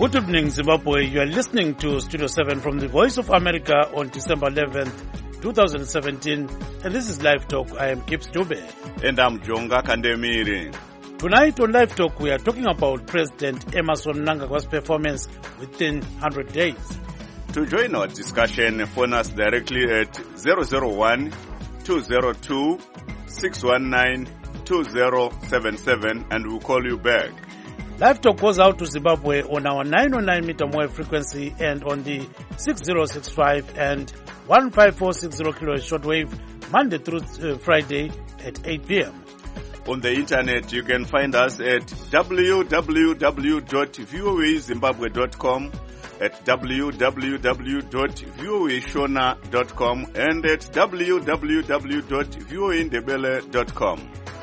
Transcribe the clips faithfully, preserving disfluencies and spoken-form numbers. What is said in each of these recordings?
Good evening, Zimbabwe. You are listening to Studio seven from the Voice of America on December eleventh, twenty seventeen. And this is Live Talk. I am Gibbs Dube. And I'm Jonga Kandemiri. Tonight on Live Talk, we are talking about President Emmerson Mnangagwa's performance within one hundred days. To join our discussion, phone us directly at zero zero one, two zero two, six one nine, two zero seven seven and we'll call you back. Live Talk goes out to Zimbabwe on our nine oh nine meter wave frequency and on the six zero six five and one five four six zero kilohertz shortwave Monday through uh, Friday at eight p.m. On the internet, you can find us at w w w dot voa zimbabwe dot com, at w w w dot voa shona dot com and at w w w dot voa ndebele dot com.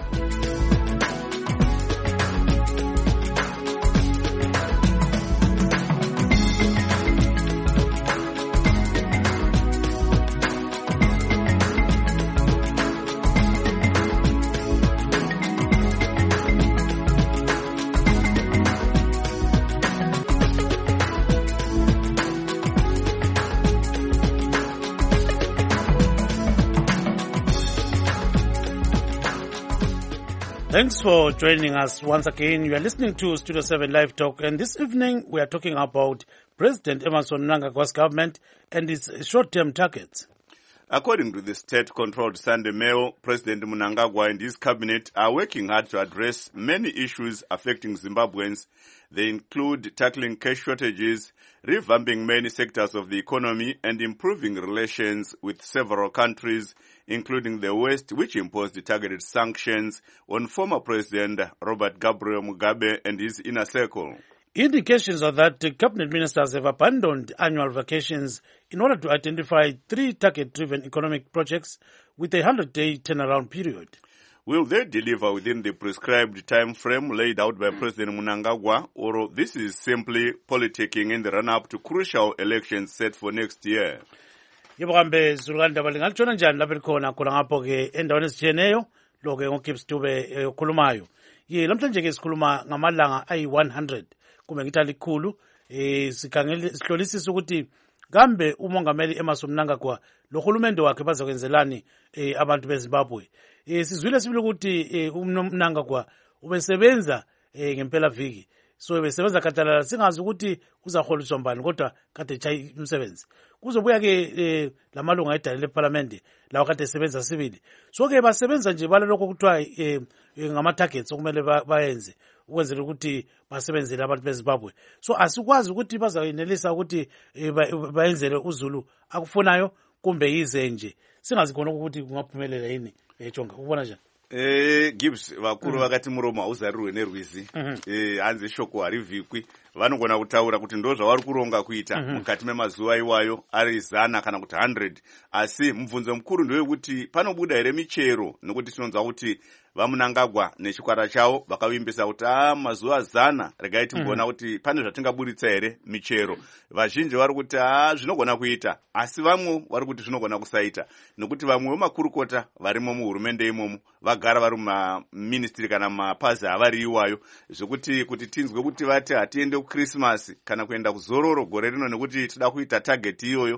Thanks for joining us once again. You are listening to Studio seven Live Talk, and this evening we are talking about President Emmerson Mnangagwa's government and its short-term targets. According to the state-controlled Sunday Mail, President Mnangagwa and his cabinet are working hard to address many issues affecting Zimbabweans. They include tackling cash shortages, revamping many sectors of the economy, and improving relations with several countries, including the West, which imposed targeted sanctions on former President Robert Gabriel Mugabe and his inner circle. Indications are that cabinet ministers have abandoned annual vacations in order to identify three target-driven economic projects with a one hundred day turnaround period. Will they deliver within the prescribed time frame laid out by President Mnangagwa, or this is simply politicking in the run-up to crucial elections set for next year? Yebo kambe zulukandaba lingalutshona njani lapha likhona khona ngapho ke endaweni ezitshiyeneyo lo ke ngoGibbs Dube okhulumayo. Ye namhlanje ke sikhuluma ngamalanga ayi one hundred kumbe ngithi alikhulu eh sikhangele sihlolisisa ukuthi kambe umongameli Emmerson Mnangagwa lo hulumende wakhe bazakwenzelani eh abantu beZimbabwe. Eh sizwile sibili ukuthi eh uMnangagwa ubesebenza eh ngempela viki. So besebenza katalala singazi ukuthi uzaholiswa mbani kodwa kade chayi umsebenzi. Kuzobuya ke eh, lamalunga edale leParliament lawo kade esebenza sibili. So ke basebenza nje balalokho kuthiwa eh, ngama targets okumele bayenze ukwenzela ukuthi basebenzele abantu beZimbabwe. So asikwazi ukuthi bazayenelisa ukuthi eh, bayenzele uZulu akufunayo kumbe yize nje. Singazi khona ukuthi kungaphumelela yini ejonga ubona njani. Eh Gibbs vakuru vakati muromo auzarirwe nerwizi eh hanzi shoko harivikwi vanogona kutaura kuti ndo zvavari kuronga kuita mukati memazuva iwayo ari zana kana kuti one hundred asi mubvunzo mukuru ndewekuti panobuda here michero nokuti tinonzwa kuti vaMnangagwa nechikwara chavo vakavimbisa kuti ah mazuva zana regai timbona kuti pane zvatingaburitsa here michero. Vazhinji vari kuti ah zvinogona kuita asi vamwe vari kuti zvinogona kusaita nokuti vamwe vemakurukota varimo muhurumende imomo vagara vari mumaministry kana mapazi avari iwayo zvokuti kuti tinzwe kuti vati hatiende kuChristmas kana kuenda kuzororo gore rino nekuti tida kuita target iyoyo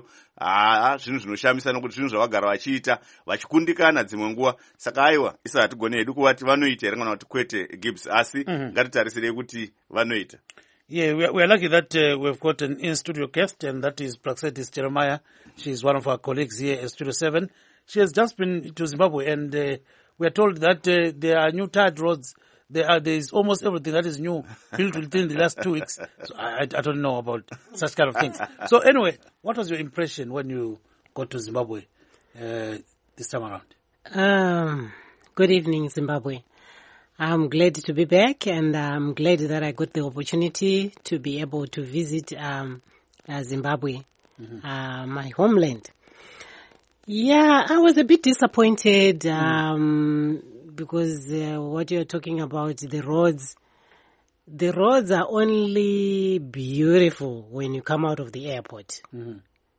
ah zvinhu zvinoshamisa nokuti zvinhu zvavagara vachiita vachikundikana dzimwe nguva. Saka aiwa isa hatigone hedu kuvati vanoita here kana kuti kwete Gibbs asi ngatitarisirei kuti vanoita. Yeah, we are, we are lucky that uh, we've got an in-studio guest, and that is Praxedis Jeremiah. She is one of our colleagues here at Studio seven. She has just been to Zimbabwe, and uh, we are told that uh, there are new tarred roads. There are there is almost everything that is new built within the last two weeks. So I, I don't know about such kind of things. So anyway, what was your impression when you got to Zimbabwe uh, this time around? Um, good evening, Zimbabwe. I'm glad to be back, and I'm glad that I got the opportunity to be able to visit um, uh, Zimbabwe, mm-hmm. uh, my homeland. Yeah, I was a bit disappointed um, mm. because uh, what you're talking about, the roads, the roads are only beautiful when you come out of the airport mm-hmm.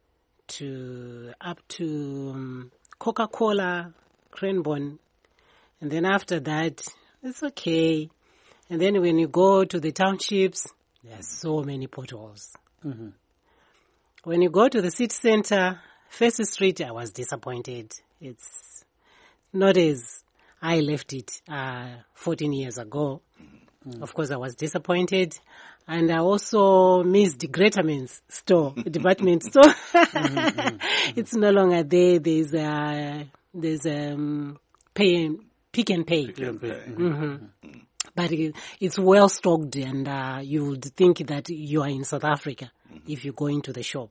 to up to um, Coca-Cola, Cranbourne, and then after that, it's okay. And then when you go to the townships, There are so many potholes. Mm-hmm. When you go to the city center, First Street, I was disappointed. It's not as I left it uh, fourteen years ago. Mm. Of course, I was disappointed. And I also missed the Greaterman's store, department store. Mm-hmm, mm-hmm. It's no longer there. There's a, there's um pay and, pick and pay. Pick and pay. Mm-hmm. Mm-hmm. But it, it's well stocked, and uh, you would think that you are in South Africa mm-hmm. if you go into the shop.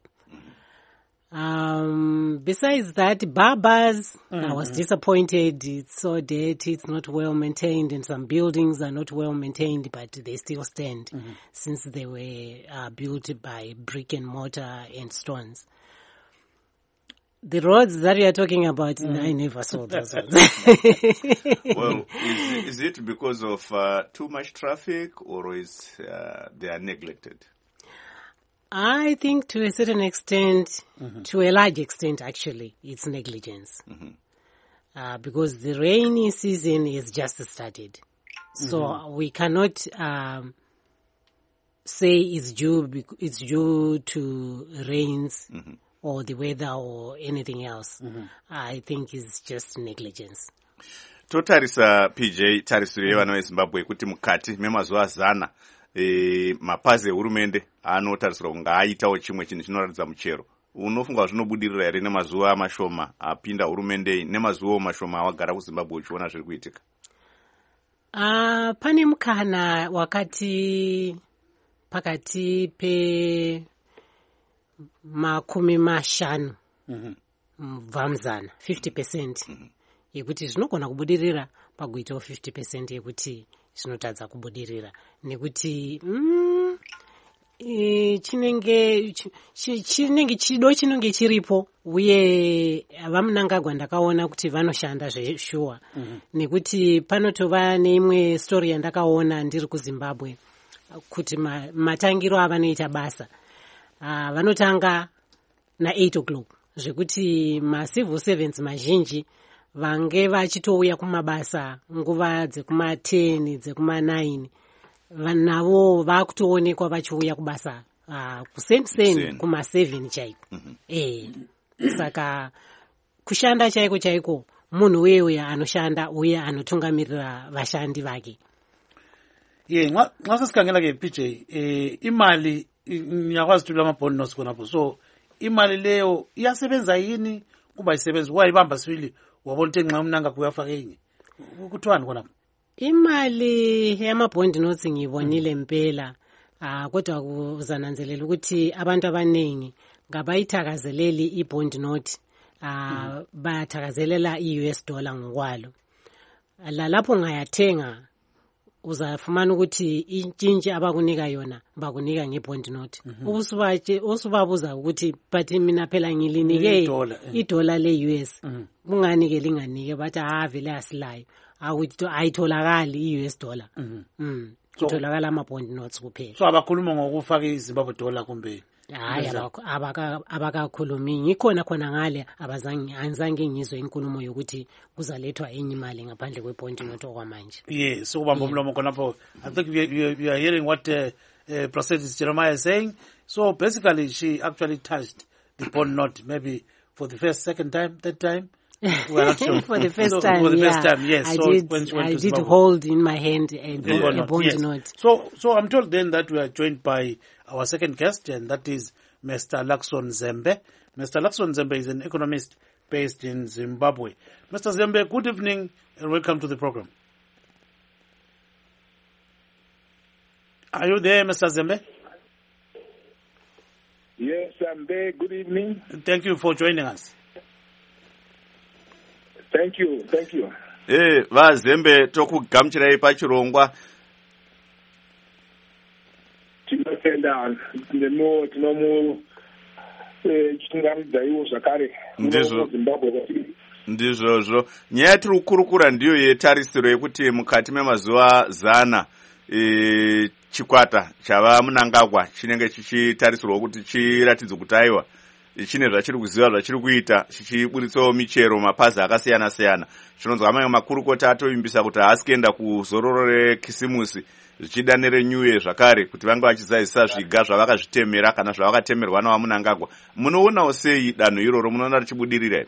Um, besides that, barbers, mm-hmm. I was disappointed. It's so dirty, it's not well maintained, and some buildings are not well maintained, but they still stand mm-hmm. since they were uh, built by brick and mortar and stones. The roads that you are talking about, mm. I never saw those ones. Well, is, is it because of uh, too much traffic, or is uh, they are neglected? I think to a certain extent, mm-hmm. to a large extent actually, it's negligence. Mm-hmm. Uh, because the rainy season is just started. Mm-hmm. So we cannot um, say it's due, it's due to rains mm-hmm. or the weather or anything else. Mm-hmm. I think it's just negligence. Totarisa P J, tarisiri mm-hmm. vana veZimbabwe kuti mukati memazuva zana E, mapazi ehurumende anotarisirwa kunga aitawo chimwe chinhu chinoratidza muchero. Unofunga zvinobudirira here nemazuva mashoma apinda hurumende nemazuva mashoma awagara kuZimbabwe uchiona zviri kuitika? Uh, pane mukana wakati pakati pe makumi mashanu mubvamzana mm-hmm. fifty percent mm-hmm. yekuti zvinogona kubudirira pakuitawo fifty percent yekuti zvinotadza kubudirira nekuti mm, e, chinenge ch, chinenge chido chinenge chiripo uye vaMnangagwa ndakaona kuti vanoshanda zveshuwa mm-hmm. nekuti panotova neimwe story yandakaona ndiri kuZimbabwe kuti ma, matangiro avanoita basa uh, vanotanga na eight o'clock zvekuti macivil servants mazhinji vange vachitouya kumabasa nguva dzekuma ten dzekuma nine navo vakutoonekwa vachiuya kubasa uh, kusen kuma seven chaiko mm-hmm. eh saka kushanda chaiko chaiko munhu wewe anoshanda uye anotungamirira vashandi vake. Ye nxa sesikangela ke P J eh imali ngiyakwazi thula amabhondi nosikhonapho, so imali leyo iyasebenza yini kuba isebenza wayibamba sibili wabona ukuthi nxa umnanga kuyafaka enye kuthwani khona? Imali yamabhondi nothi ngibonile impela ah kodwa kuzananzelela ukuthi abantu abaningi ngabayithakazeleli ibond note ah bathakazelela i-U S dollar ngokwalo. La lapho ngayathenga uzafumana ukuthi intshintshi abakunika yona bakunika ngebond note. Ubusubatshe usubabuza ukuthi but mina phela ngilinike idola le-U S kunganike linganike bathi ah vele asilayo akuthi ayitholakali i-U S dollar. Mm. Kutholakala ama-bond notes kuphela. So abakhuluma ngokufaka iZimbabwe dollar kumbe? Hayi abaka abakakhulumi ngikhona khona ngale abazange anzange ngizwe inkulumo yokuthi kuzalethwa enye imali ngaphandle kwe-bond note okwamanje. Yes, so kubamba umlomo khonapho. I think we, we, we are hearing what uh, uh, President Jeremiah is saying. So basically she actually touched the bond note maybe for the first, second time, third time. We are not sure. For the first so, time, for the yeah. first time, yes. I so did, when she went I to did Zimbabwe. hold in my hand a, Yeah. a bond Yes. note. So, so I'm told then that we are joined by our second guest, and that is Mister Luxon Zembe. Mister Luxon Zembe is an economist based in Zimbabwe. Mister Zembe, good evening and welcome to the program. Are you there, Mister Zembe? Yes, I'm there. Good evening. Thank you for joining us. Thank you, thank you. Eh, vaZembe tokugamuchirai pachirongwa. Tinotenda ndimo tinomu chingamudzaiwo zvakare ndizvo Zimbabwe. ndizvozvo nyaya tiri kukurukura ndiyo yetarisiro yekuti mukati memazuva zana e, chikwata chava Mnangagwa chinenge chichitarisirwa kuti chiratidze kuti aiwa chine zvachiri kuziva zvachiri kuita chichiburitsawo michero mapazi akasiyana siyana. Chinonzwa mamwe makurukota atoimbisa kuti haasi kuenda kuzororo rekisimusi zvichida nerenew year zvakare kuti vange vachizadzisa zviga zvavakazvitemera kana zvavakatemerwa navamunangagwa. Munoonawo sei danho iroro, munoona richibudirira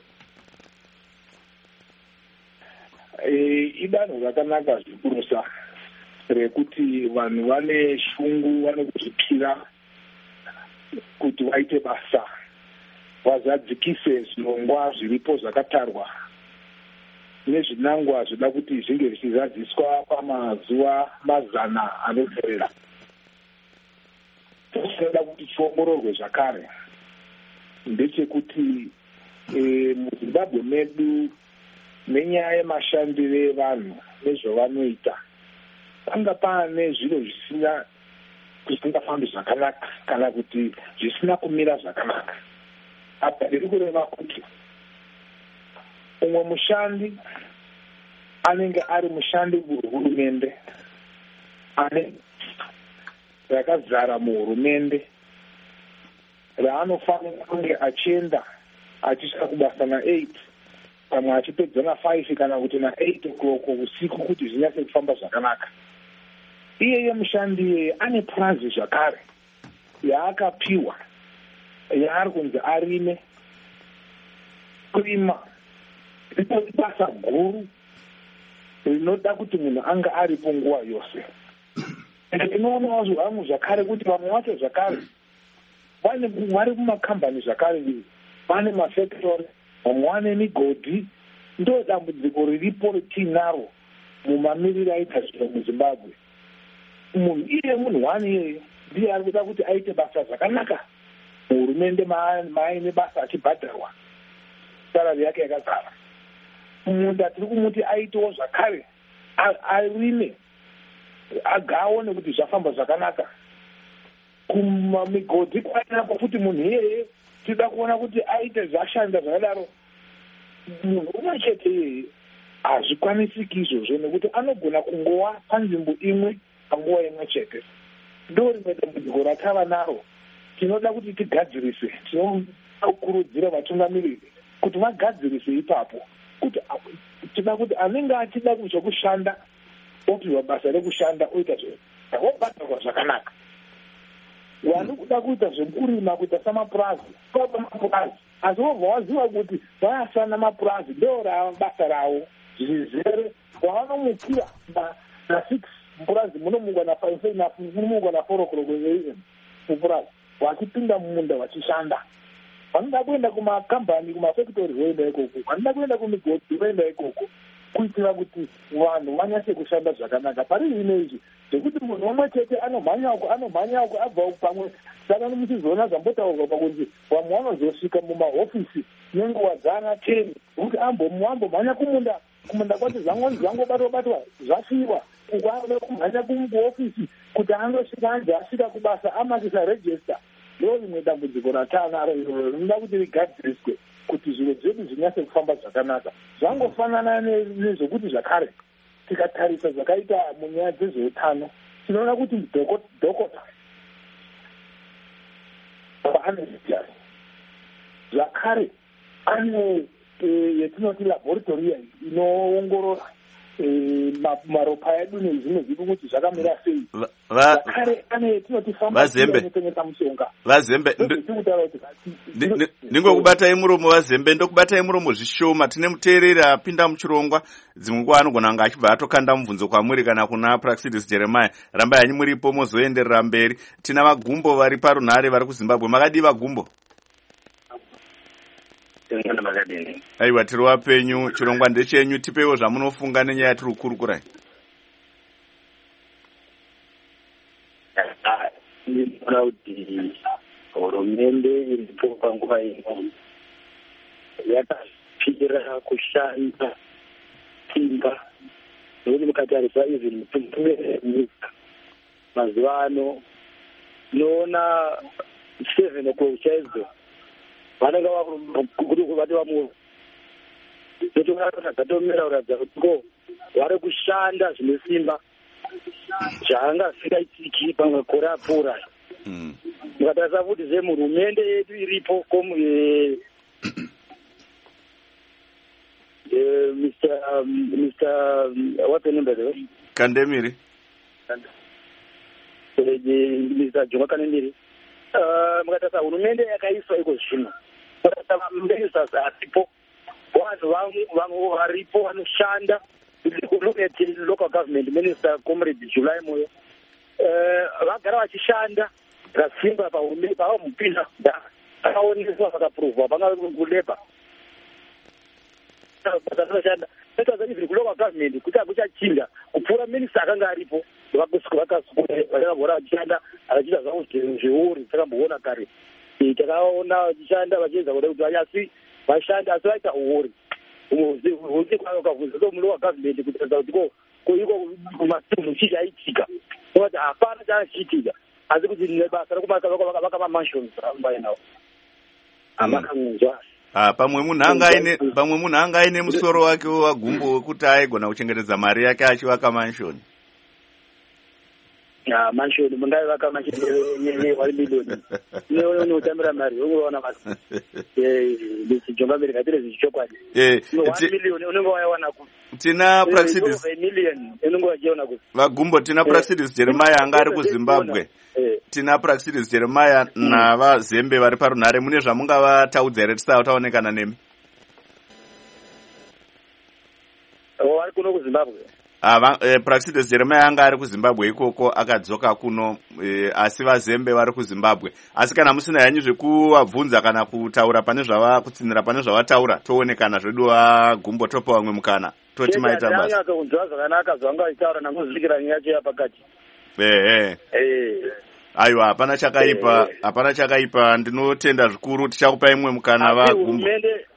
here? Idanho rakanaka zvikurusa rekuti vanhu vane shungu, vane kuzvipira kuti vaite basa, vazadzikise zvinongwa zviripo zvakatarwa nezvinangwa zvida kuti zvinge zvichizadziswa pamazuva mazana anozerera. Toda kuti chiongororwe zvakare ndechekuti muZimbabwe medu nenyaya yemashandire evanhu nezvavanoita panga pane zviro zvisina zvisingafambi zvakanaka kana kuti zvisina kumira zvakanaka. Apa ndiri kureva kuti umwe mushandi anenge ari mushandi muhurumende ane rakazara muhurumende raanofanira kunge achienda achisvika kubasa na8 pamwe achipedza na5 kana kuti na8 o'clock usiku kuti zvinyatse kufamba zvakanaka. Iyeye mushandi iyeye ane purazi zvakare yaakapiwa yaari kunzi arime. Kurima ritori basa guru rinoda kuti munhu anga aripo nguva yose. Tinoonawo zvangu zvakare kuti vamwe vacho zvakare vari kumakambani zvakare, vane mafactory, vamwe vane migodhi. Ndo dambudziko riripo retinaro mumamiriro aita zviro muZimbabwe. Munhu iye munhu wani iyeye ndiye ari kuda kuti aite basa zvakanaka muhurumende maaine basa achibhadharwa sarari yake yakazara. Munda tiri kumuti aitewo zvakare arime agaone kuti zvafamba zvakanaka. Kumamigodhi kwainapo futi munhu iyeye tida kuona kuti aite zvashanda zvakadaro. Munhu umwe chete iyeye hazvikwanisiki izvozvo nekuti anogona kungowa panzvimbo imwe panguva imwe chete. Ndo rimwe dambudziko ratava naro. Tinoda kuti tigadzirise, tinokurudzira vatungamiriri kuti vagadzirise ipapo, kuti tinoda kuti anenge achida kuzokushanda opiwa basa rekushanda oita zvobhadharwa zvakanaka. Wani kuda kuita zvekurima kuita samapurazi kwaba mapurazi, asi wobva waziva kuti vayasana mapurazi ndo basa ravo zvizere wavanomukira na6 mupurazi munomungwa na5 munomungwa na4 o'clock mupurazi vachipinda mumunda vachishanda. Vanoda kuenda kumakambani kumafactory voenda ikoko, vanoda kuenda kumigodhi voenda ikoko kuitira kuti vanhu vanyase kushanda zvakanaka. Pari zvino izvi zvekuti munhu umwe chete anomhanyako anomhanyako abva pamwe. Saka muchizoona zvambotaurwa pakunzi vamwe vanozosvika mumahofisi nenguva dzana ten kuti ambomhanya kumunda kumunda kwati zvangobatwa batwa zvafiwa ukwaanoda kumhanya kuofisi kuti andosvika anje asvika kubasa amakisa register. Ndo rimwe dambudziko ratanaro iroro rinoda kuti rigadziriswe kuti zviro zvedu zvinyase kufamba zvakanaka. Zvangofanana nezvokuti zvakare tikatarisa zvakaita munyaya dzezveutano tinoona kuti dhokota ane zvijari zvakare ane yetinoti laboratory inoongorora maropa edu nezvimwe zvipo kuti zvakamira sei. Zvakare ane tinoti faminotenesa mushonga. Vazembe ndingokubatai muromo Vazembe, ndokubatai muromo zvishoma. Tine muteereri apinda muchirongwa, dzimwe nguva anogona kunge achibva atokanda mubvunzo kwamuri kana kuna Praxidis Jeremiah. Rambai hanyu muripo mozoenderera mberi. Tina vagumbo vari parunhare vari kuZimbabwe. Makadii vagumbo? Aiwa, tiri wapenyu, chirongwa ndechenyu, tipewo zvamunofunga nenyaya tiri kukurukurai. Ndinoona kuti hurumende iripo panguva ino yakapira kushanda simba nekuti mukatarisa izvi mitombo yenyika mazuva ano tinoona seven o'clock chaidzo vanenge kuti vati vamwe totoatomera kuratidza kuti ko vari kushanda zvine simba zvaanga zvisingaitiki pamakore apfuura. mukatarisa futi semurumende yedu iripo komu Mister Um, Mister What's the name by the way? Kandemiri. Mister Juma Kandemiri. Mukatarisa hurumende yakaiswa iko zvino. Mukatarisa ministers aripo, vanhu vanhu varipo vanoshanda. Look at the local government minister Comrade July Moyo. Vagara vachishanda rasimba pahurumende pavamupinda akaoneswa vakapruvwa vangakuleba. Even local government kuti akuchachinja kupfuura minista akanga aripo vakavhora vachishanda vachita zvavo zveuri takamboona kare takaona vachishanda vachiedza kuda kuti vanyasi vashanda asi vaita uori husi ukabvunza mulocal government kutaridza kuti ko iko matunhu chii chaitika kuti hapana chaachiitika asi kuti nebasa rekumasa vakamamansions ambainawo amakangunzwa. Ah, pamwe munhu anga aine pamwe munhu anga aine musoro wake wagumbo wekuti aigona kuchengetedza mari yake achivaka mansion. Ya mansion mungavaka mansion ye one million. Newe unotambira mari unoona basi. Eh ndichijonga mberi katire zvichokwadi. Eh one million unenge wayawana ku. Tina Praxidis one million unenge wajiona ku. Vagumbo tina Praxidis Jeremiah anga ari ku Zimbabwe. Tina Praxidis Jeremiah na vazembe vari parunhare mune zvamungavataudza here tisati taonekana nemi? Oh, ari kuno ku Zimbabwe. Ah, eh, Praxidis Jeremiah anga ari ku Zimbabwe ikoko akadzoka kuno eh, asi vazembe vari ku Zimbabwe. Asi kana musina yanyu zvekuvabvunza kana kutaura pane zvava kutsinira pane zvavataura toonekana zvedu Vagumbo topa vamwe mukana toti maita basi. Ndanga kunzwa zvakanaka zvanga achitaura nangozvikira nyacho yapakati. Eh eh. Aiwa hapana chakaipa, hapana chakaipa ndinotenda zvikuru tichakupa imwe mukana Vagumbo.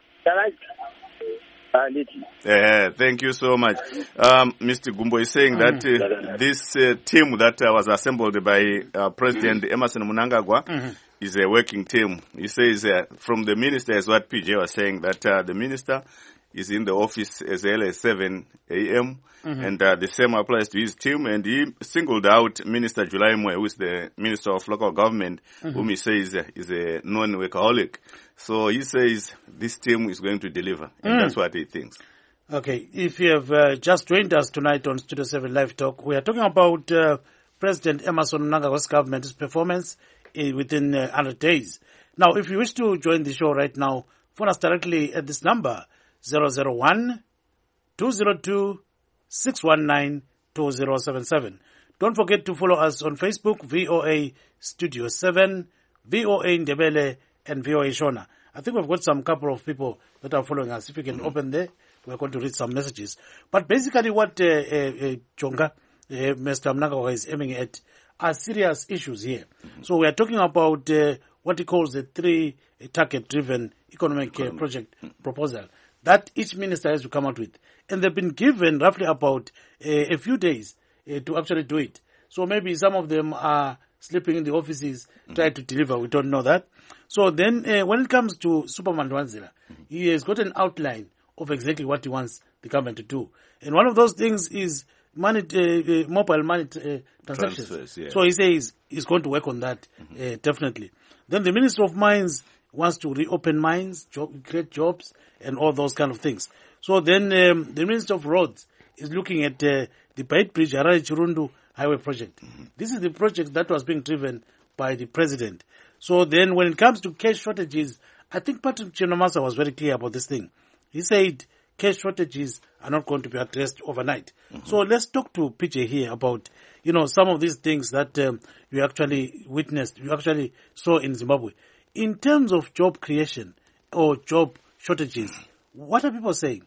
Uh, thank you so much. Um, Mister Gumbo is saying that uh, this uh, team that uh, was assembled by uh, President Emmerson Mnangagwa mm-hmm. is a working team. He says uh, from the minister, as what P J was saying, that uh, the minister is in the office as early as seven a.m. Mm-hmm. and uh, the same applies to his team. And he singled out Minister July Moyo, who is the Minister of Local Government, mm-hmm. whom he says uh, is a non-workaholic. So he says this team is going to deliver, and mm. that's what he thinks. Okay, if you have uh, just joined us tonight on Studio seven Live Talk, we are talking about uh, President Emmerson Mnangagwa's government's performance uh, within uh, one hundred days. Now, if you wish to join the show right now, phone us directly at this number, zero zero one, two zero two, six one nine, two zero seven seven. Don't forget to follow us on Facebook, V O A Studio seven, V O A Ndebele, and V O A Shona. I think we've got some couple of people that are following us. If you can mm-hmm. open there, we're going to read some messages. But basically what uh, uh, Jonga, uh, Mister Mnangagwa is aiming at are serious issues here. Mm-hmm. So we are talking about uh, what he calls the three uh, target-driven economic uh, project mm-hmm. proposal that each minister has to come out with. And they've been given roughly about uh, a few days uh, to actually do it. So maybe some of them are sleeping in the offices, mm-hmm. trying to deliver. We don't know that. So then uh, when it comes to Superman Dwanzila, mm-hmm. he has got an outline of exactly what he wants the government to do. And one of those things is money, uh, uh, mobile money uh, transactions. Transfers, yeah. So he says he's going to work on that, mm-hmm. uh, definitely. Then the Minister of Mines wants to reopen mines, job, create jobs, and all those kind of things. So then um, the Minister of Roads is looking at uh, the Bait Bridge Harare Chirundu Highway project. Mm-hmm. This is the project that was being driven by the president. So then when it comes to cash shortages, I think Patrick Chinomasa was very clear about this thing. He said cash shortages are not going to be addressed overnight. Mm-hmm. So let's talk to P J here about, you know, some of these things that um, you actually witnessed, you actually saw in Zimbabwe. In terms of job creation or job shortages, what are people saying?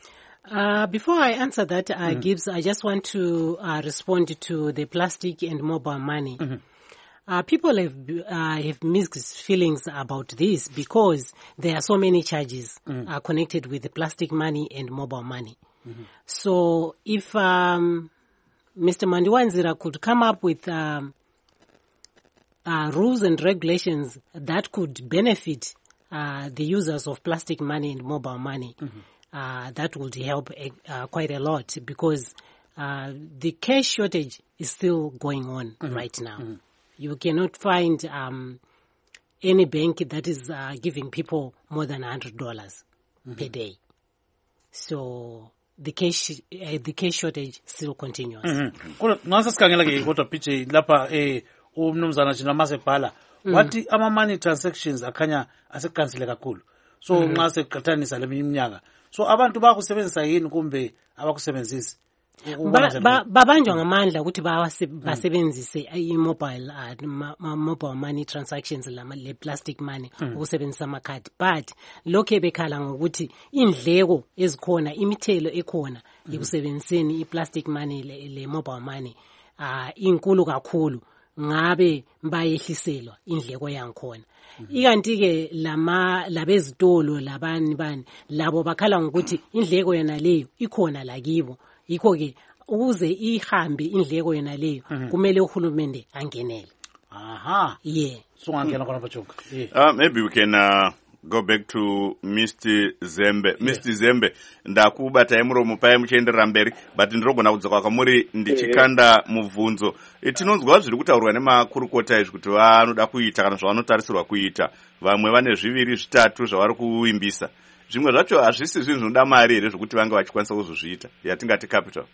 Uh, before I answer that, uh, mm-hmm. Gibbs, I just want to uh, respond to the plastic and mobile money. Mm-hmm. Uh, people have uh, have mixed feelings about this because there are so many charges mm-hmm. uh, connected with the plastic money and mobile money. Mm-hmm. So if um, Mister Mandiwanzira could come up with um, uh, rules and regulations that could benefit uh, the users of plastic money and mobile money, mm-hmm. uh, that would help uh, quite a lot because uh, the cash shortage is still going on mm-hmm. right now. Mm-hmm. You cannot find um, any bank that is uh, giving people more than one hundred dollars mm-hmm. per day. So the cash uh, the cash shortage still continues. Kodwa ngase sikhangela ke kodwa P J lapha eh umnumzana jina masebhala wathi ama money transactions akhanya asekansile kakhulu. So nxa seqathanisa leminye iminyaka. So abantu bakusebenzisa yini kumbe abakusebenzisi? Babanjwa ngamandla ukuthi basebenzise i-mobile uh, mobile money transactions le plastic money ukusebenzisa amakhadi, but lokho bekhala ngokuthi indleko ezikhona, imithelo ekhona ekusebenziseni i-plastic money le, le mobile money uh, inkulu kakhulu, ngabe bayehliselwa indleko yankhona. Ikanti ke lama labezitolo labani bani labo bakhala ngokuthi indleko yona leyo ikhona la kibo. Yikho ke ukuze ihambe indleko yona leyo kumele uhulumende angenele. Aha. Yeah. So angena khona bajonga. Yeah. Uh, maybe we can uh, go back to Mister Zembe. Yeah. Mister Zembe ndakubata emuromo paye muchendera mberi but ndirogona kudzoka kwamuri ndichikanda mubvunzo. Tinonzwa zviri kutaurwa nemakurukota izvi kuti vanoda kuita kana zvavanotarisirwa kuita. Vamwe vane zviviri zvitatu zvavari kuimbisa. Zvimwe zvacho hazvisi zvinhu zvinoda mari here zvokuti vange vachikwanisa kuzozviita yatingati capital.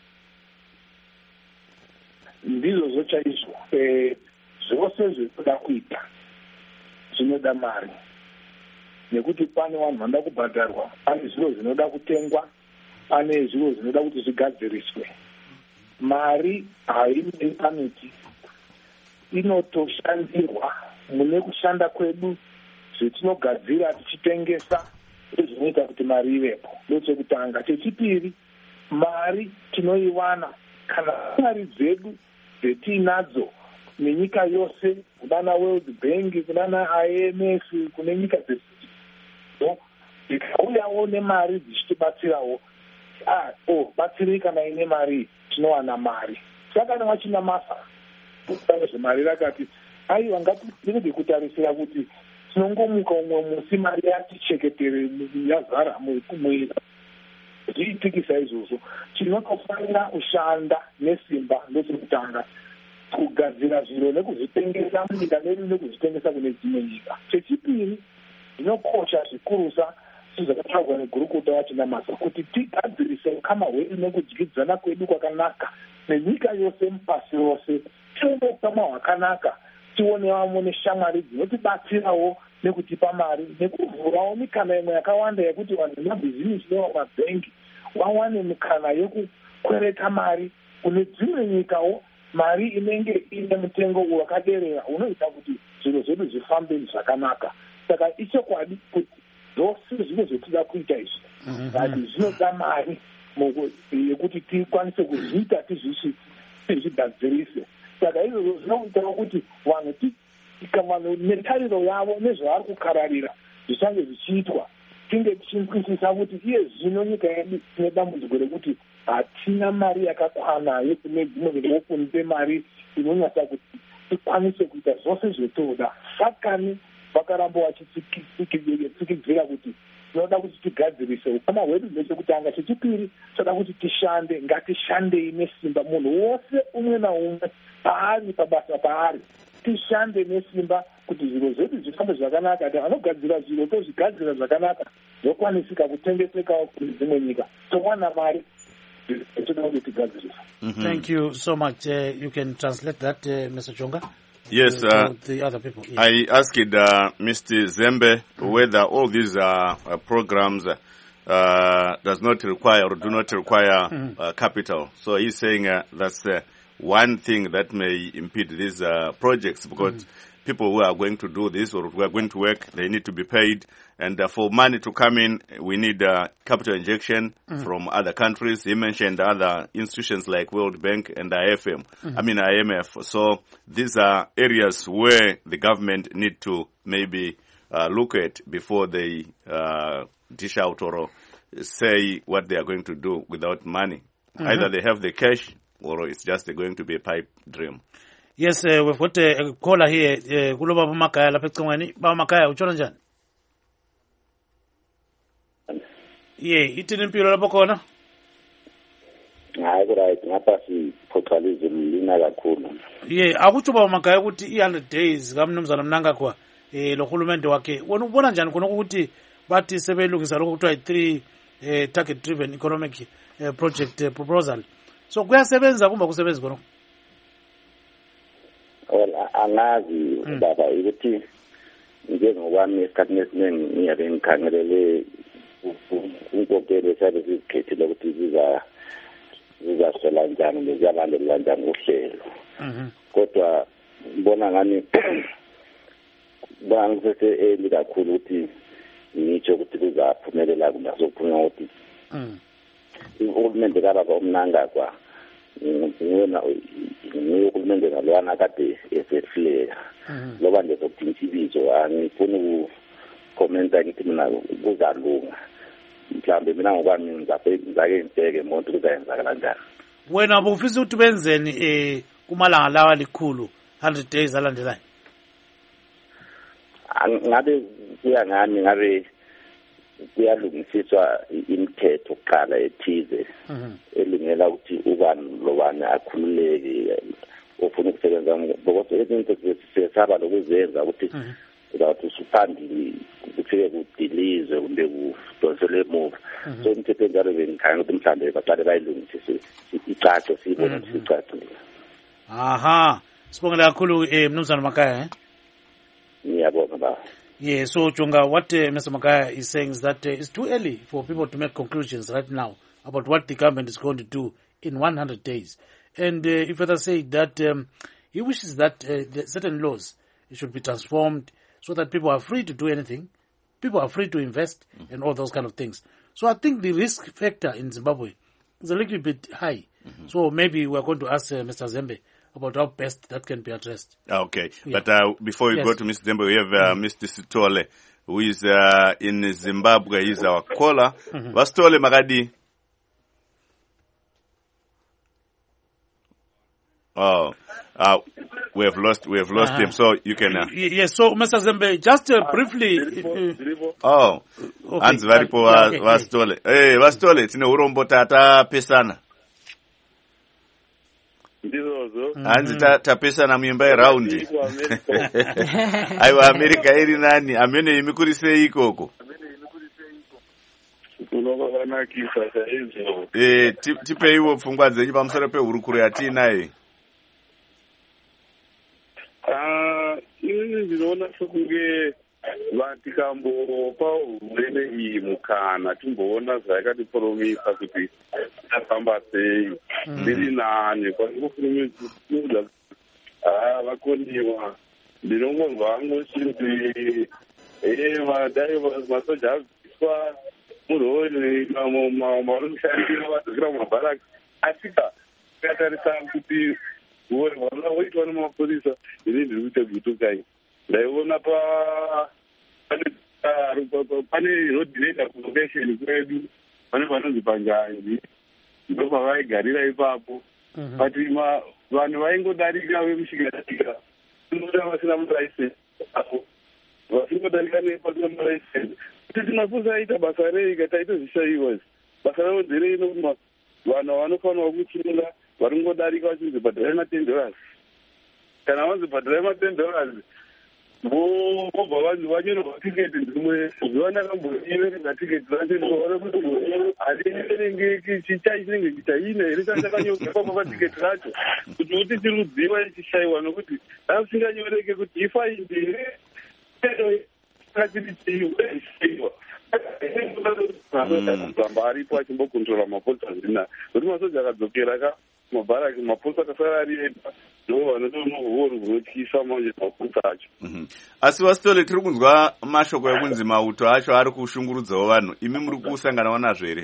Ndizvo zvochaizvo eh zvose zvinoda kuita zvinoda mari, nekuti pane vanhu vanoda kubhadharwa, pane zviro zvinoda kutengwa, pane zviro zvinoda kuti zvigadziriswe. Mari haimiri pamiti, inotoshandirwa mune kushanda kwedu zvetinogadzira tichitengesa zvinoita kuti mari ivepo. Ndochekutanga. Chechipiri, mari tinoiwana kana mari dzedu dzetiinadzo nenyika yose, kunana World Bank, kunana I M F, kune nyika dzese ikauyawo nemari dzichitibatsirawo, ah oh batsiri kana ine mari tinowana mari. Saka kana wachina masa kutanga zvemari rakati aiwa ngatirege kutarisira kuti tinongomuka umwe musi mari yaticheketere yazara muira. Zviitikisa izvozvo tinotofanira kushanda nesimba ndokutanga kugadzira zviro nekuzvitengesa munyika medu nekuzvitengesa kune dzimwe nyika. Chechipiri, zvinokosha zvikurusa sezvakataurwa negurukota wachina masa kuti tigadzirise ukama hwedu nekudyidzana kwedu kwakanaka nenyika yose mupasi rose, tione ukama hwakanaka, tione vamwe neshamwari dzinotibatsirawo nekutipa mari, nekuvhurawo mikana imwe yakawanda yekuti vanhu vemabhizinesi nevamabhengi vawane mikana yekukwereta mari kune dzimwe nyikawo, mari inenge ine mutengo wakaderera unoita kuti zviro zvedu zvifambe zvakanaka. Saka ichokwadi kuti zvose zvino zvetida kuita izvi kati zvinoda mari yekuti tikwanise kuzviita tizvigadzirise. Saka izvozvo zvinoitawo kuti vanhu vanhu netariro yavo nezvavari kukararira zvichange zvichiitwa tinge tichizwisisa kuti iye zvino nyika yedu ine dambudziko rekuti hatina mari yakakwana yekune dzimwe ndokunipe mari inonyatsa kuti tikwanise kuita zvose zvetoda. Sakani vakaramba vachitsikibvira kuti tinoda kuti tigadzirise ukama hwedu nechekutanga. Chechipiri, toda kuti tishande, ngatishandei nesimba, munhu wose umwe naumwe paari pabasa paari, tishande nesimba kuti zviro zvedu zvifambe zvakanaka. Kuti vanogadzira zviro tozvigadzira zvakanaka zvokwanisika kutengesekawo kune dzimwe nyika, towana mari. Mm-hmm. Thank you so much. Uh, you can translate that, uh, Mister Chonga. Yes, uh, uh, the other people. Yeah. I asked uh, Mister Zembe whether all these uh, uh, programs uh, does not require or do not require mm-hmm. uh, capital. So he's saying uh, that's uh, one thing that may impede these uh, projects, because mm-hmm. people who are going to do this or who are going to work, they need to be paid. And uh, for money to come in, we need uh, capital injection mm-hmm. from other countries. He mentioned other institutions like World Bank and I F M, mm-hmm. I mean I M F. So these are areas where the government need to maybe uh, look at before they uh, dish out or say what they are going to do without money. Mm-hmm. Either they have the cash or it's just going to be a pipe dream. Yes, uh, we've got a caller here. Kulo Baba Makaya, lapha ecingweni. Baba Makaya, utshona njani? Yeah, ithini impilo lapho khona? hayi kuright ngapha siphoqalizim lina kakhulu ye akutsho uba magaya ukuthi i-hundred days kamnumzana Mnangagwa eh lo hulumende wakhe wona ubona njani khona ukuthi bathi sebelungisa lokho kuthiwa i-three eh, target driven economic eh, project eh, proposal so kuyasebenza kumba kusebenzi khona well angazi baba ukuthi njengokwami esikhathini esiningi ngiyabe ngikhangelele inkokelo esabe sizikhethile ukuthi ziza zizasola njani leziyalandelela njani uhlelo kodwa ngibona ngani bangisese eli kakhulu ukuthi ngitsho ukuthi kuzaphumelela kunasophunya ukuthi uhulumende kababa uMnangagwa ngiyona ngiyuhulumende nalwana kade esefleka loba nje sokuthi ibizo angifuni ukukhomenta ngithi mina kuzalunga mhlambe mina ngokwami ngizaphe ngizake ngibheke umuntu kuzayenzakala kanjani wena bufisa ukuthi benzeni eh kumalanga lawa likhulu one hundred days alandelayo ngabe kuya ngani ngabe kuyalungisiswa imithetho kuqala ethize elungela ukuthi ubani lobani akhululeke ofuna ukusebenza ngoba izinto sesaba lokuzenza ukuthi ukuthi usuphambili kufike kudilize kumbe kudonsele emuva so imithetho enjalo bengikhanga ukuthi mhlambe baqale bayilungisise icace siyibone ukuthi icacile aha sibongela kakhulu eh mnumzana Makaya eh ngiyabonga baba. Yeah, so Jonga, what uh, Mister Makaya is saying is that uh, it's too early for people to make conclusions right now about what the government is going to do in one hundred days. And uh, he further said that um, he wishes that uh, the certain laws should be transformed so that people are free to do anything, people are free to invest, mm-hmm. and all those kind of things. So I think the risk factor in Zimbabwe is a little bit high. Mm-hmm. So maybe we're going to ask uh, Mister Zembe about how best that can be addressed. Okay, yeah. but uh, before we yes. go to Mister Zembe, we have uh, mm-hmm. Mister Sitole, who is uh, in Zimbabwe. He's our caller. Mm-hmm. Sitole Magadi. Oh, uh, we have lost, we have lost uh-huh. him. So you can. Uh, yes. So, Mister Zembe, just uh, briefly. Uh, oh, Hans Varipo was Sitole. Hey, was Sitole. Tine urombo tata pesana. Hanzi tapesana muimba yeraundi aiwa America iri nani amene imikurise ikoko eh tipeiwo pfungwa dzenyu pamusoro pehurukuro yatinayo ah ini ndinoona sokunge vatikambopa hurumende iyi mukana timboona zvayakatipromisa kuti tafamba sei ndiri nani kwakufunuza ah vakoniwa ndinongozwa hangu chiti eh vadai masoja abviswa murori mamushandira vadzokera mumabharaki asika katarisa kuti vana voitwa nemapurisa ini ndiri kuite gutukai ndaiona pa pane road data convention kwedu pane vanonzi panjanji ndo pavaigarira ipapo but vanhu vaingodarika vemushikatika inoda vasina muraisensi apo vasingodarika nepasina muraisensi kuti tinakusaita basa rei kataitozvishayiwa basa ravo nderei nokuti vanhu vanofanirwa kuchirira vari ngodarika vachinzi bhadharai maten dollars kana vanzi bhadharai maten dollars vobva vanhu vanyorwa tiketi dzimwe zuva ndakamboiverenga tiketi racho ndinoona kuti hariverengeki chichai chinenge chichaina here chandakanyorwa papa patiketi racho kuti kuti tirudziva ichishayiwa nokuti akusinganyoreke kuti ifaindi here katiri cheiwa zamba aripo achimbokontrola mapolisa zvina kuti masoja akadzokera ka mabharaki mapolisa akasara ari ega ndo vanotonohoro hunotyisa manje mapolisa acho asi Wasitole tiri kunzwa mashoko ekunzi mauto acho ari kushungurudzawo vanhu imi muri kusanganawo nazvo here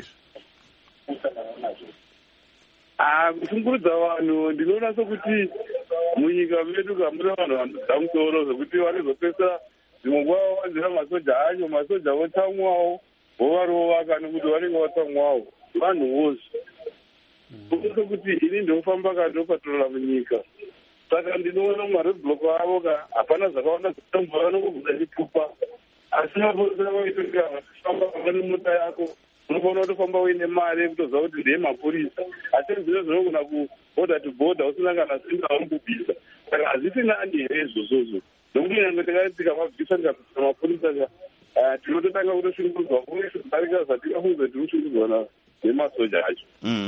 ah kushungurudza vanhu ndinoona sokuti munyika medu kamuna vanhu vanodza musoro zvokuti vanozopesa zvimwe nguva vanzira masoja acho masoja votsamwawo vovarovaka nokuti vanenge vatsamwawo vanhuwozvo uso kuti ini ndinofamba kandopatrola munyika saka ndinoona maroadblock avo ka hapana zvakawanda zvatombo vanongobuda chipupa asi mapolisa vaitoka vachifamba pane mota yako unofanira kutofamba uine mari yekutoziva kuti ndeye mapurisa, asi zvino zvinogona kuborder to border usina kana simba vanomubvisa. Saka hazvisi nani here izvozvozvo, nokuti nyange tikamabvisa tikabvisa mapurisa tinototanga kutoshungurudzwa kuese kudarika zvatingafunza tiri kushungurudzwa nemasoja acho.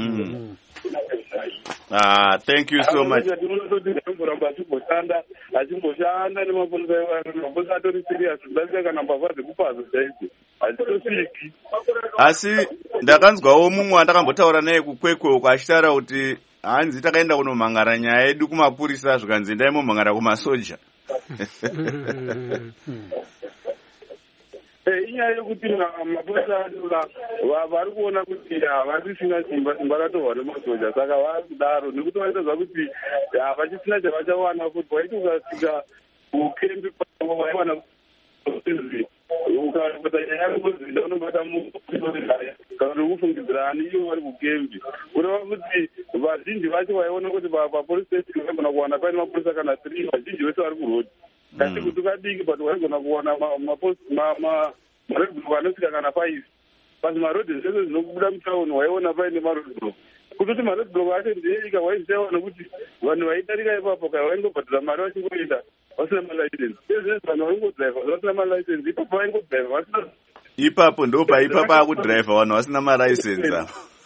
Ah, thank you so much. Tinototi zvinomboramba achimboshanda achimboshanda nemapurisa evanhu, mapurisa atori serious kudarika kana mbavha dzekupazo chaidzo hadzitosviki. Asi ndakanzwawo mumwe andakambotaura naye kukwekwe uko achitaura kuti hanzi takaenda kunomhangara nyaya yedu kumapurisa zvikanzi ndaimomhangara kumasoja. Inyaya yekuti mapurisa vari kuona kuti havasisina simba simba ratorwa nemasoja, saka vari kudaro nekuti vaitodza kuti havachisina chavachawana, kuti waiti ukasvika kukembi pavo vaiwana ukapata nyaya yakozinda unobata kana kuti kufungidzirani iyo vari kukembi, kureva kuti vazhinji vacho vaiona kuti papolice station vaigona kuwana paine mapurisa kana three, vazhinji vese vari kurodi. Kasi kuti ukadiki but waigona kuwana maroadblock anosvika kana five, pasi marodhi zvese zvinokubuda mutauni waiona paine maroadblock. Kutoti maroadblock acho ndeika waiziva nekuti vanhu vaidarika ipapo kai vaingobhadhira mari vachingoenda vasina malicense. Ezvezvo vanhu vaingodhiraivha vasina malicense, ipapo vaingodhiraivha vasina. Ipapo ndo paipapo akudhiraivha vanhu vasina malicense.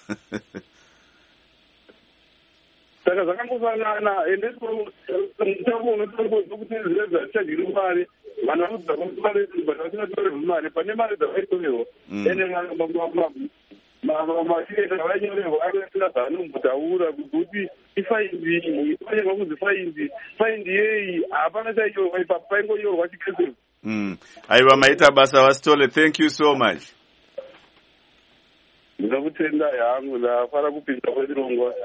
Saka zvakangofanana ende mutambo unotongoza kuti zvinhu zvatichandiri mari vanhu vanodza kumari but vasina torerwa mari pane mari dzavaitorerwa ende machireta vainyorerwa anosina zvaanombutaura kuti ifaindi ifanirwa kunzi faindi faindi yei hapana chaiyorwa ipapo paingoyorwa chikesero. Aiwa maita basa Wasitole, thank you so much. Ndakutenda yangu ndafara kupinda kwezvirongwa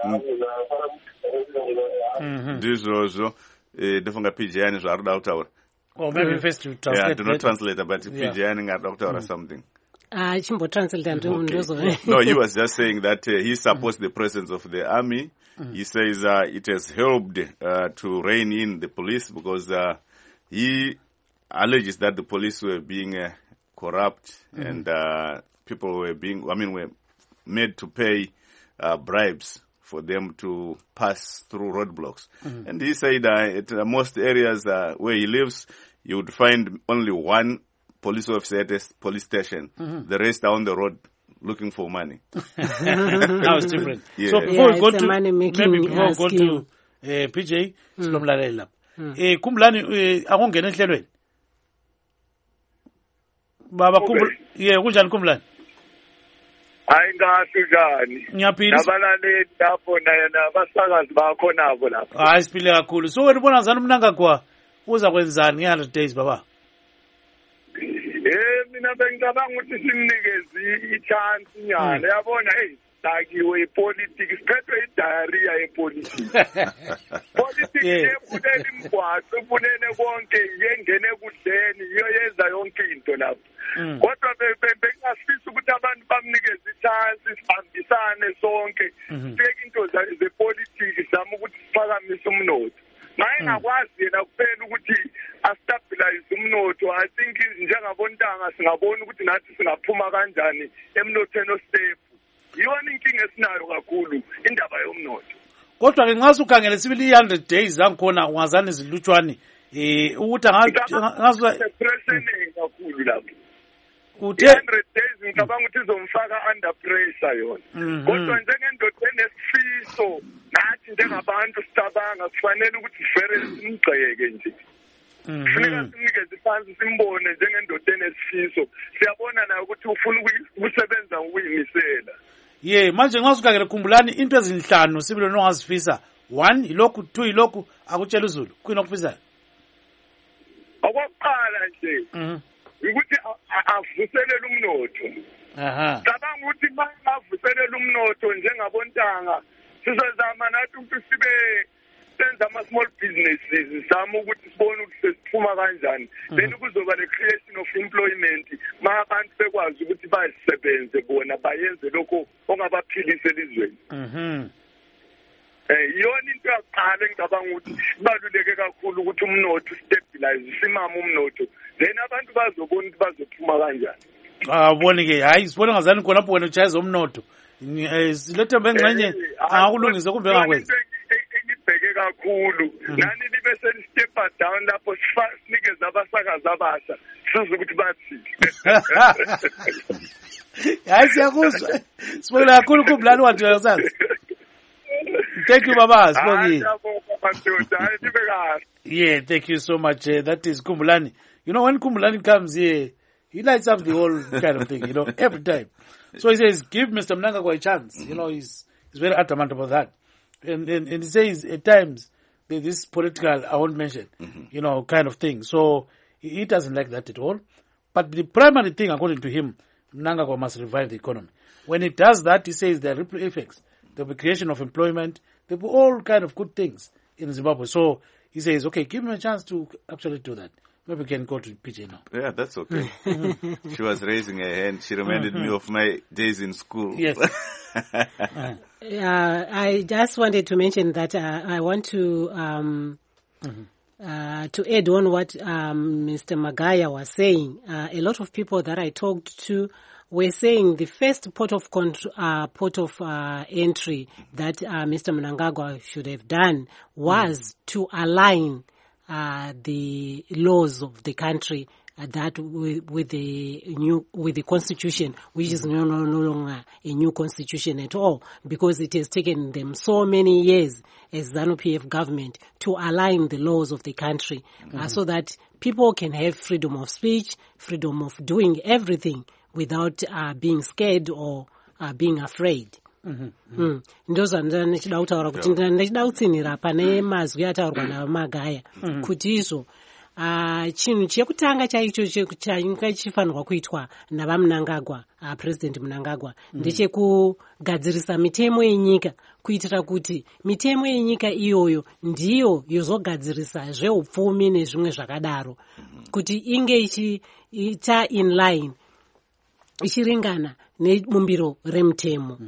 ndizvozvo. Ndofunga P J yani zvaari kuda kutaura. Or maybe first to translate. Yeah, do not translate, but P J yani ngada kutaura something. Ah, chimbo translate and No, he was just saying that uh, he supports the presence of the army. Mm. He says uh, it has helped uh, to rein in the police because uh, he alleges that the police were being uh, corrupt mm. and uh, people were being, I mean, were made to pay uh, bribes for them to pass through roadblocks. Mm-hmm. And he said uh, at uh, most areas uh, where he lives, you would find only one police officer at a police station. Mm-hmm. The rest are on the road looking for money. Now it's different. Yeah. So before yeah, we go to, maybe before we go to uh, P J, sinomlalela. Eh Kumlani akungena enhlelweni. Baba Kumlani, yeah, kunjani Kumlani? Hayi ngathi njani? Ngiyaphila. Nabalaleli lapho na basakazi bakho nabo lapho. Hayi siphile kakhulu. So wena ubona ngani umnanga kwa uza kwenzani nge one hundred days baba? Eh mina bengicabanga ukuthi simnikeze i-chance nyana. Yabona hey dakiwe ipolitics siphethwe idiarrhea yepolitics. Politics yefunele imgwaqo ufunele konke yengene kudleni iyo yenza yonke into lapho. Kodwa bengasifisa ukuthi abantu bamnikeze i-chance sihambisane sonke sibeke into zepolitics zama ukuthi siphakamise umnotho. Naye ngakwazi yena kuphela ukuthi astabilize umnotho. I think njengabontanga singabona ukuthi nathi singaphuma kanjani emnothweni ostable. Yona inkinga esinayo kakhulu indaba yomnotho. Kodwa ke nxa ukhangele sibili one hundred days zangikhona ungazani izilutshwane eh ukuthi ngazo pressure kakhulu lapho. Uthe one hundred days ngicabanga ukuthi izomfaka under pressure yona. Kodwa njengendoda enesifiso nathi njengabantu sicabanga kufanele ukuthi vele simgceke nje. Kufanele simnikeze phansi simbone njengendoda enesifiso. Siyabona nayo ukuthi ufuna ukusebenza ukuyimisela. Yeah, manje nxa ukhangele khumbulani into ezinhlanu sibilo nongazifisa. one ilokhu, two ilokhu akutshela uZulu. Kuyini okufisayo? Okokuqala nje. Mhm. Ukuthi avuselele umnotho. Aha. Cabanga ukuthi mavuselele umnotho njengabontanga sizozama nathi ukuthi sibe senza ama small businesses sama ukuthi sibone ukuthi sesiphuma kanjani. Then kuzoba le creation of employment ma abantu bekwazi ukuthi bayisebenze bona bayenze lokho ongabaphilisa elizweni. Mhm. Eh yona into yaqala engicabanga ukuthi ibaluleke kakhulu ukuthi umnotho stabilize simama umnotho. Then abantu bazobona ukuthi bazophuma kanjani. awuboni ke hayi sibona ngazani khona lapho wena uchaza umnotho silethembe engxenye angakulungisa kumbe engakwenza engibheke kakhulu nani libe selistepha down lapho sinikeze abasakazi abasha size ukuthi bathi hayi siyakuzwa sibona kakhulu kumbulani wathi yasazi thank you baba sibongi yeah thank you so much uh, that is Kumbulani. You know, when Kumbulani comes here he lights up the whole kind of thing, you know, every time. So he says, give Mister Mnangagwa a chance. Mm-hmm. You know, he's he's very adamant about that. And, and, and he says at times, this political, I won't mention, mm-hmm. you know, kind of thing. So he, he doesn't like that at all. But the primary thing, according to him, Mnangagwa must revive the economy. When he does that, he says there are ripple effects. There will be creation of employment. There will be all kind of good things in Zimbabwe. So he says, okay, give him a chance to actually do that. Maybe we can go to P J now. Yeah, that's okay. She was raising her hand. She reminded mm-hmm. me of my days in school. Yes. uh, I just wanted to mention that uh, I want to um, mm-hmm. uh, to add on what um, Mister Magaya was saying. Uh, a lot of people that I talked to were saying the first port of cont- uh, port of uh, entry that uh, Mister Mnangagwa should have done was mm-hmm. to align Uh, the laws of the country uh, that with, with the new with the constitution, which is no, no no longer a new constitution at all, because it has taken them so many years as ZANU-P F government to align the laws of the country, mm-hmm. uh, so that people can have freedom of speech, freedom of doing everything without uh, being scared or uh, being afraid. Ndozvanza ndichida kutaura kuti ndichida kutsinhira pane mazwi ataurwa naMagaya kuti izvo chinhu chekutanga chaicho changa chifanirwa kuitwa navaMnangagwa, President Mnangagwa, ndechekugadzirisa mitemo yenyika kuitira kuti mitemo yenyika iyoyo ndiyo yozogadzirisa zveupfumi nezvimwe zvakadaro kuti inge ichiita in line ichiringana nebumbiro remutemo.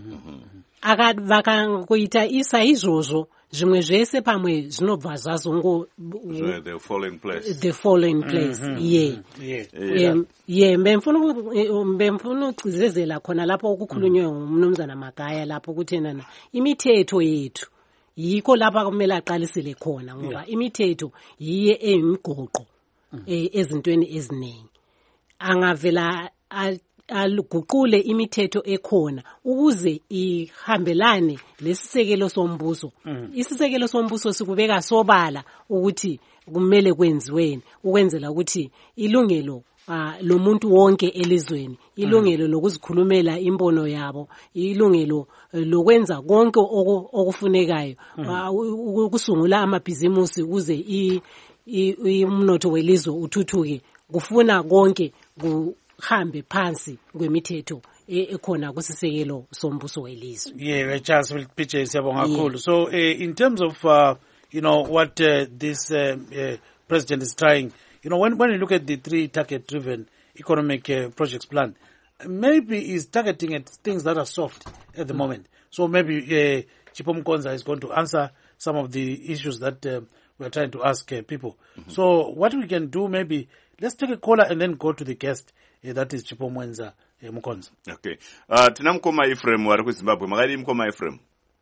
Vakangoita isa izvozvo zvimwe zvese pamwe zvinobva zvazongo the following place the following place yeah yeah yeah mbemfuno kuzezela khona lapho ukukhulunywa umnumzana Magaya lapho kuthenana imithetho yethu yikho lapha kumele aqalisele khona ngoba imithetho yiye emigoqo ezintweni eziningi angavela aluguqule imithetho ekhona ukuze ihambelane lesisekelo sombuso. Mm. Isisekelo sombuso sikubeka sobala ukuthi kumele kwenziweni ukwenzela ukuthi ilungelo uh, lomuntu wonke elizweni, ilungelo mm. lokuzikhulumela imbono yabo, ilungelo uh, lokwenza konke okufunekayo, mm. uh, ukusungula amabhizimusi ukuze umnotho welizwe uthuthuke, kufuna konke ku hambe phansi kwemithetho ekhona kusisekelo sombuso welizwe. Yeah, Charles will pitch siyabonga kakhulu. So uh, in terms of uh, you know what uh, this uh, uh, president is trying, you know when when you look at the three target driven economic uh, projects plan, maybe he's targeting at things that are soft at the mm-hmm. moment. So maybe uh, Chipho Mkonza is going to answer some of the issues that uh, we're trying to ask uh, people. Mm-hmm. So what we can do, maybe let's take a caller and then go to the guest. Yeah, that is Chipho Mwenza uh, Mukonza. Okay. Uh, tina mkoma Ephraim wari ku Zimbabwe. Makadi mkoma Ephraim.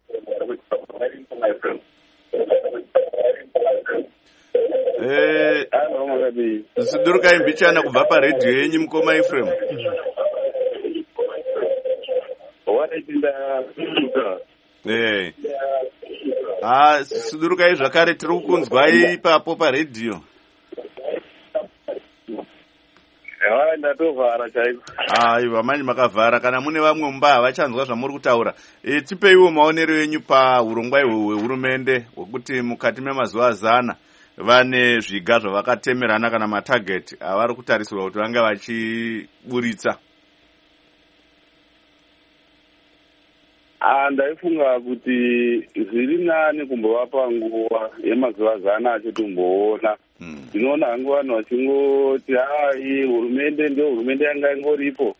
Eh, siduruka imbichana kubva pa radio yenyu mkoma Ephraim. Eh. Ah, siduruka izvakare tiri kukunzwai ipapo pa radio. ndatovhara chaiko. Aiwa, manje makavhara. Kana mune vamwe mumba havachanzwa zvamuri kutaura, e, tipeiwo maonero enyu paurongwa hwehurumende hwekuti mukati memazuva zana vane zviga zvavakatemerana kana matageti avari kutarisirwa kuti vange vachiburitsa. Ndaifunga kuti zviri nani kumbovapa nguva yemazuva zana achitomboona. Ndinoona hangu vanhu vachingoti hai hurumende ndio hurumende yanga ingoripo.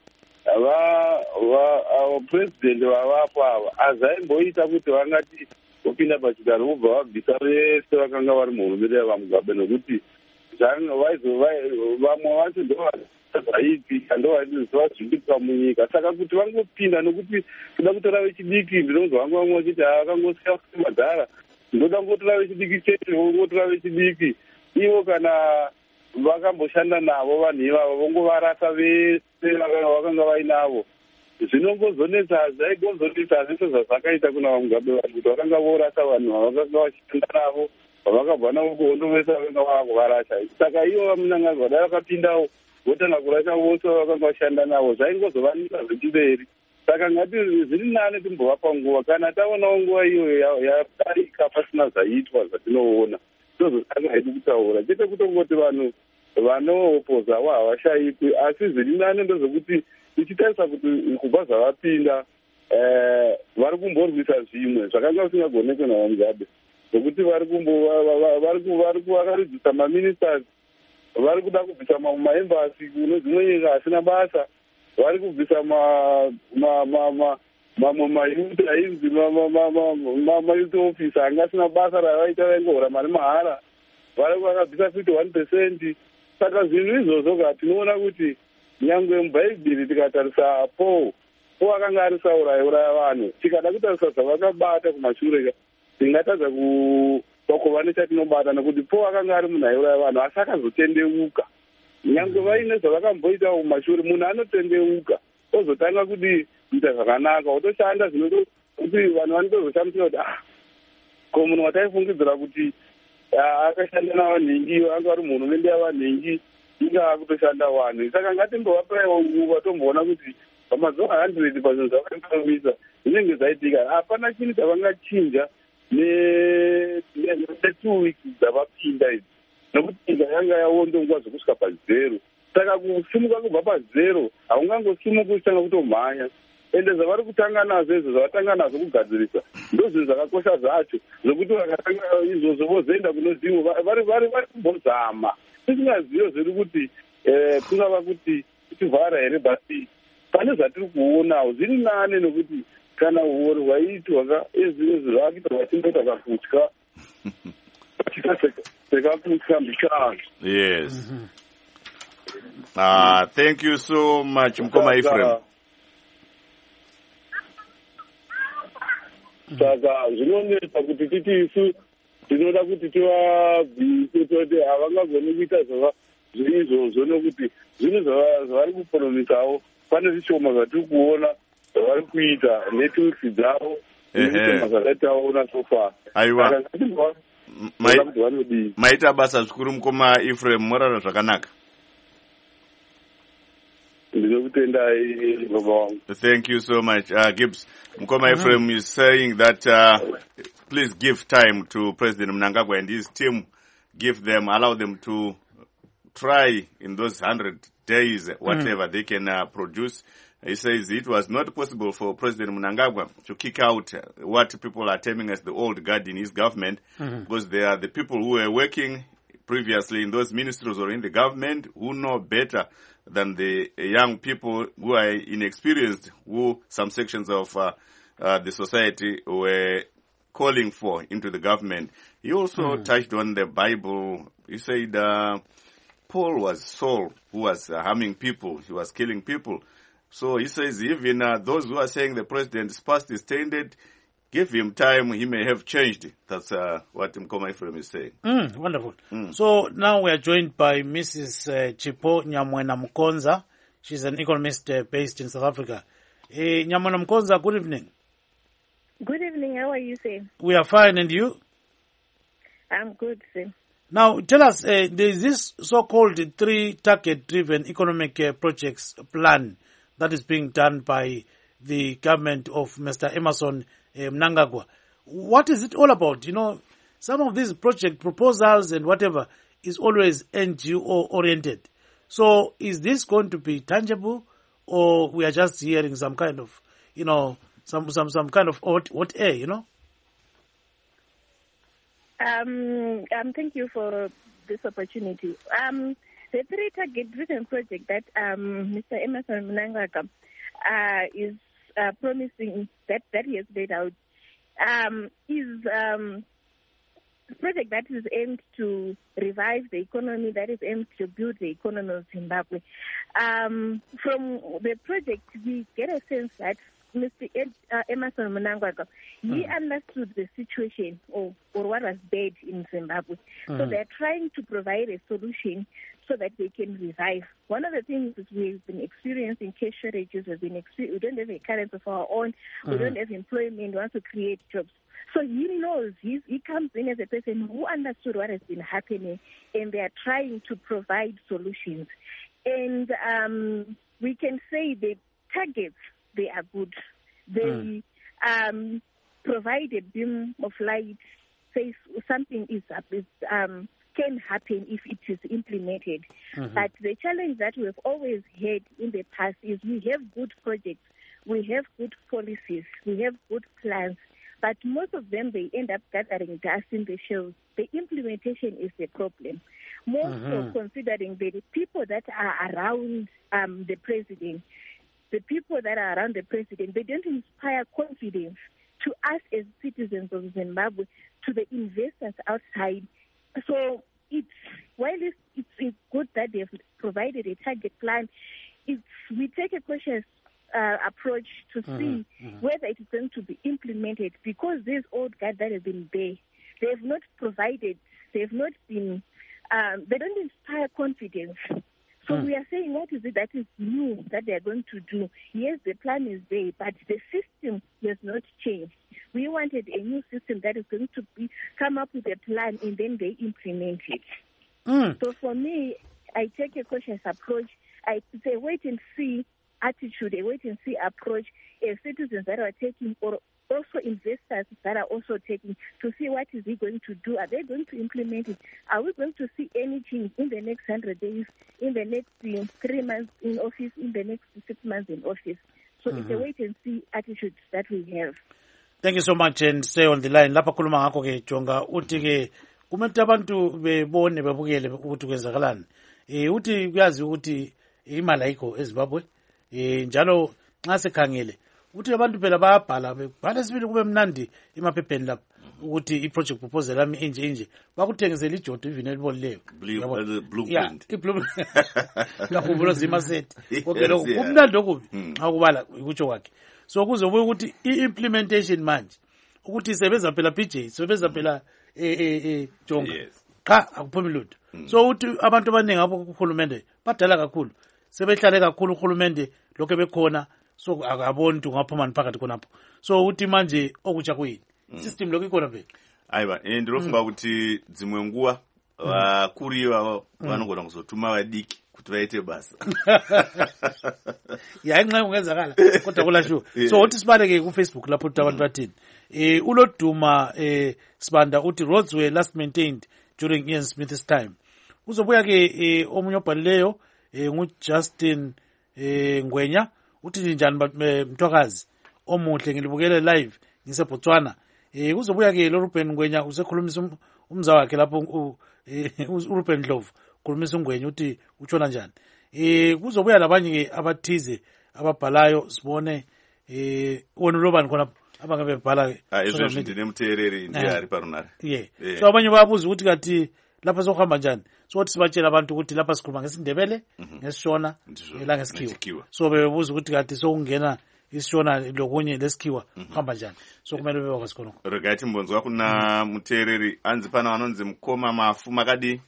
President vavapo ava azaimboita kuti vangati vopinda pachigaro vobva vabvisa vese vakanga vari muhurumende yavaMugabe, nokuti vamwe vacho ndovazvaiti andovazva zvidipa munyika. Saka kuti vangopinda nokuti kuda kutora vechidiki, ndinonzwa vangu vamwe vachiti havakangosiya madhara, ndoda ngotora vechidiki chete, vongotora vechidiki. Ivo kana vakamboshanda navo vanhu ivavo vongovarasa vese vakanga vainavo. Zvinongozonetsa zvaigozonetsa zvese zvazvakaita kuna vamugabe vanhu kuti vakanga vorasa vanhu vavakanga vachishanda navo, vavakabva navo kuhondomesa vakanga vakuvarasha. Saka ivo vamunangagwa dai vakapindawo votanga kurasha vose vakanga vashanda navo, zvaingozovanisa zvechiberi. Saka ngati zviri nane timbovapa nguva, kana taonawo nguva iyoyo yadarika pasina zvaitwa zvatinoona, ndozvosaka haidi kutaura, chete kutongoti vanhu vanoopozawo havashayikwi, asi zviri nane ndozvokuti tichitarisa kuti kubva zvavapinda vari kumborwisa zvimwe zvakanga usingagoneke navamugabe, zvokuti vari vakaridzisa maministers, vari kuda kubvisa maembasi kune dzimwe nyika asina basa, vari kubvisa mamwe mayuti ainzi mayuti office anga asina basa ravaita vaingora mari mahara, vari vakabvisa fifty one percent. Saka zvinhu izvozvo ka tinoona kuti nyangwe mubhaibheri tikatarisa po po akanga ari saurayi uraya vanhu, tikada kutarisa zvavakabata kumashure tingatadza kuva nechatinobata, nekuti po akanga ari munhu aiuraya vanhu asi akazotendeuka. Nyangwe vaine zvavakamboita kumashure, munhu anotendeuka ozotanga kuti kuita zvakanaka, otoshanda zvinoto kuti vanhu vanotozoshamisa kuti ah, ko munhu wataifungidzira kuti akashanda navanhingi anga ari muhurumende yavanhingi inga akutoshanda vanhu. Saka ngatimbovapaiwo nguva tomboona kuti pamazuva hundred pazvinhu zvavakamisa zvinenge zvaitika. Hapana chinhu chavangachinja ne-two weeks dzavapinda idzi, nokuti nyika yanga yaondonguva zvekusvika pazero. Saka kusimuka kubva pazero haungangosimuka uchitanga kutomhanya, ende zvavari kutanga nazvo izvo zvavatanga nazvo kugadzirisa ndo zvinhu zvakakosha zvacho, zvokuti vakatanga izvozvo vozoenda kunozivo vari kumbozama tisingazivo zviri kuti kungava kuti tivhara here, basi pane zvatiri kuonawo zviri nane, nokuti kana uori hwaitwa ka ezvimwe zvavakuita vachindota kakutya sekakutya mbishana. Yes. Uh, thank you so much, Mkoma Ephraim. Saka zvinonetsa kuti titi isu tinoda kuti tivabvise toti havangagoni kuita zvoizvozvo, nokuti zvinhu zvavari kupromisawo pane zvishoma zvatiri kuona zvavari kuita netwisi dzavo nezvishoma zvakataona sofa. Aiwa, maita basa zvikuru Mkoma Ephraim, morara zvakanaka. Thank you so much, uh, Gibbs. Mkoma Ephraim mm-hmm. is saying that uh, please give time to President Mnangagwa and his team, give them, allow them to try in those hundred days whatever mm-hmm. they can uh, produce. He says it was not possible for President Mnangagwa to kick out what people are terming as the old guard in his government, mm-hmm. because they are the people who were working previously in those ministries or in the government who know better than the young people who are inexperienced, who some sections of uh, uh, the society were calling for into the government. He also mm. touched on the Bible. He said uh, Paul was Saul, who was uh, harming people. He was killing people. So he says even uh, those who are saying the president's past is tainted, give him time, he may have changed. That's uh, what Mkoma Ephraim is saying. Mm, wonderful. Mm. So now we are joined by Missus Uh, Chipo Nyamwena Mkonza. She's an economist uh, based in South Africa. Hey, Nyamwena Mkonza, good evening. Good evening. How are you, sir? We are fine, and you? I'm good, sir. Now, tell us, uh, there is this so-called three-target-driven economic uh, projects plan that is being done by the government of Mister Emmerson uh, Mnangagwa. What is it all about? You know, some of these project proposals and whatever is always N G O-oriented. So is this going to be tangible, or we are just hearing some kind of, you know, some some, some kind of hot, hot air, you know? Um, um, thank you for this opportunity. Um, the three target-driven project that um, Mister Emmerson Mnangagwa uh, is uh, promising that, that he has laid out um, is um, project that is aimed to revive the economy, that is aimed to build the economy of Zimbabwe. Um, from the project, we get a sense that Mister Ed, uh, Emmerson Mnangagwa, he mm. understood the situation or, or what was bad in Zimbabwe. Mm. So they're trying to provide a solution so that they can revive. One of the things is we've been experiencing cash shortages. We've been exper- we don't have a currency of our own. Mm. We don't have employment. We want to create jobs. So he knows, he's, he comes in as a person who understood what has been happening, and they are trying to provide solutions. And um, we can say the targets, they are good. They mm. um, provide a beam of light, says something is, is um, can happen if it is implemented. Mm-hmm. But the challenge that we've always had in the past is we have good projects, we have good policies, we have good plans, but most of them, they end up gathering dust in the shells. The implementation is the problem. More mm-hmm. so considering the people that are around um, the president, the people that are around the president, they don't inspire confidence to us as citizens of Zimbabwe, to the investors outside. So it's, while it's, it's, it's good that they've provided a target plan, it's, we take a cautious uh, approach to mm-hmm. see mm-hmm. whether it is going to be implemented, because these old guys that have been there, they have not provided, they have not been, um, they don't inspire confidence. So mm. we are saying, what is it that is new that they are going to do? Yes, the plan is there, but the system has not changed. We wanted a new system that is going to be come up with a plan and then they implement it. Mm. So for me, I take a cautious approach. I say wait and see attitude, a wait and see approach as citizens that are taking, or also investors that are also taking, to see what is he going to do. Are they going to implement it? Are we going to see anything in the next hundred days, in the next uh, three months in office, in the next six months in office? So mm-hmm. it's a wait and see attitude that we have. Thank you so much, and stay on the line. Lapha khuluma ngakho ke Jonga uthi ke kumele abantu bebone babukele ukuthi kwenzakalani. Eh uthi kuyazi ukuthi imali ayikho eZimbabwe. Eh njalo nxa sekhangele uthi abantu phela bayabhala bebhala sibili kube mnandi emaphepheni lapha ukuthi i-project proposal yami enje enje bakuthengisela ijodo even elibolileyo blueprint ngakhumbula zima set konke lokho kumnandi okubi akubala ukutsho kwakhe. So kuzobuya ukuthi i-implementation manje ukuthi isebenza phela P J, isebenza phela eh eh Jonga cha akuphumi lutho. So uthi abantu abaningi apho kuhulumende badala kakhulu, sebehlale kakhulu uhulumende lokho bekhona, so akaboni ukuthi ungaphuma phakathi khonapho. So uthi manje okutsha kuyini system lokho ikhona phela. Aiba ndirofunga kuti dzimwe nguwa vakuriwa vanogona kuzotuma vadiki kuti vaite basa. Ya nxa kungenzakala kodwa kulasho. So uthi sibaleke ku Facebook lapho ukuthi abantu bathini. Eh uloduma eh Sibanda uthi roads were last maintained during Ian Smith's time. Uzobuya ke eh omunye obhalileyo eh ngu Justin eh Ngwenya uthi njani mthwakazi omuhle ngilibukele live ngise Botswana. Eh uzobuya ke lo Ruben Ngwenya usekhulumisa umza wakhe lapho uRuben Dlovu khulumisa uNgwenya uthi utshona njani. Eh kuzobuya labanye ke abathize ababhalayo sibone eh wona lobani khona abangabe bebhala ah ezwe ndinemthereri ndiyari parunari. Yeah. So abanye bayabuza ukuthi kathi lapha sokuhamba njani. So wathi sibatshela abantu ukuthi lapha sikhuluma ngesindebele ngesishona la ngesikhiwa. So bebuza ukuthi kathi sokungena isishona lokunye lesikhiwa hamba njani. So kumele bebekwazi khona. Regati mbonzo wakho na muthereri anzi pana vanonzi mukoma mafu makadi.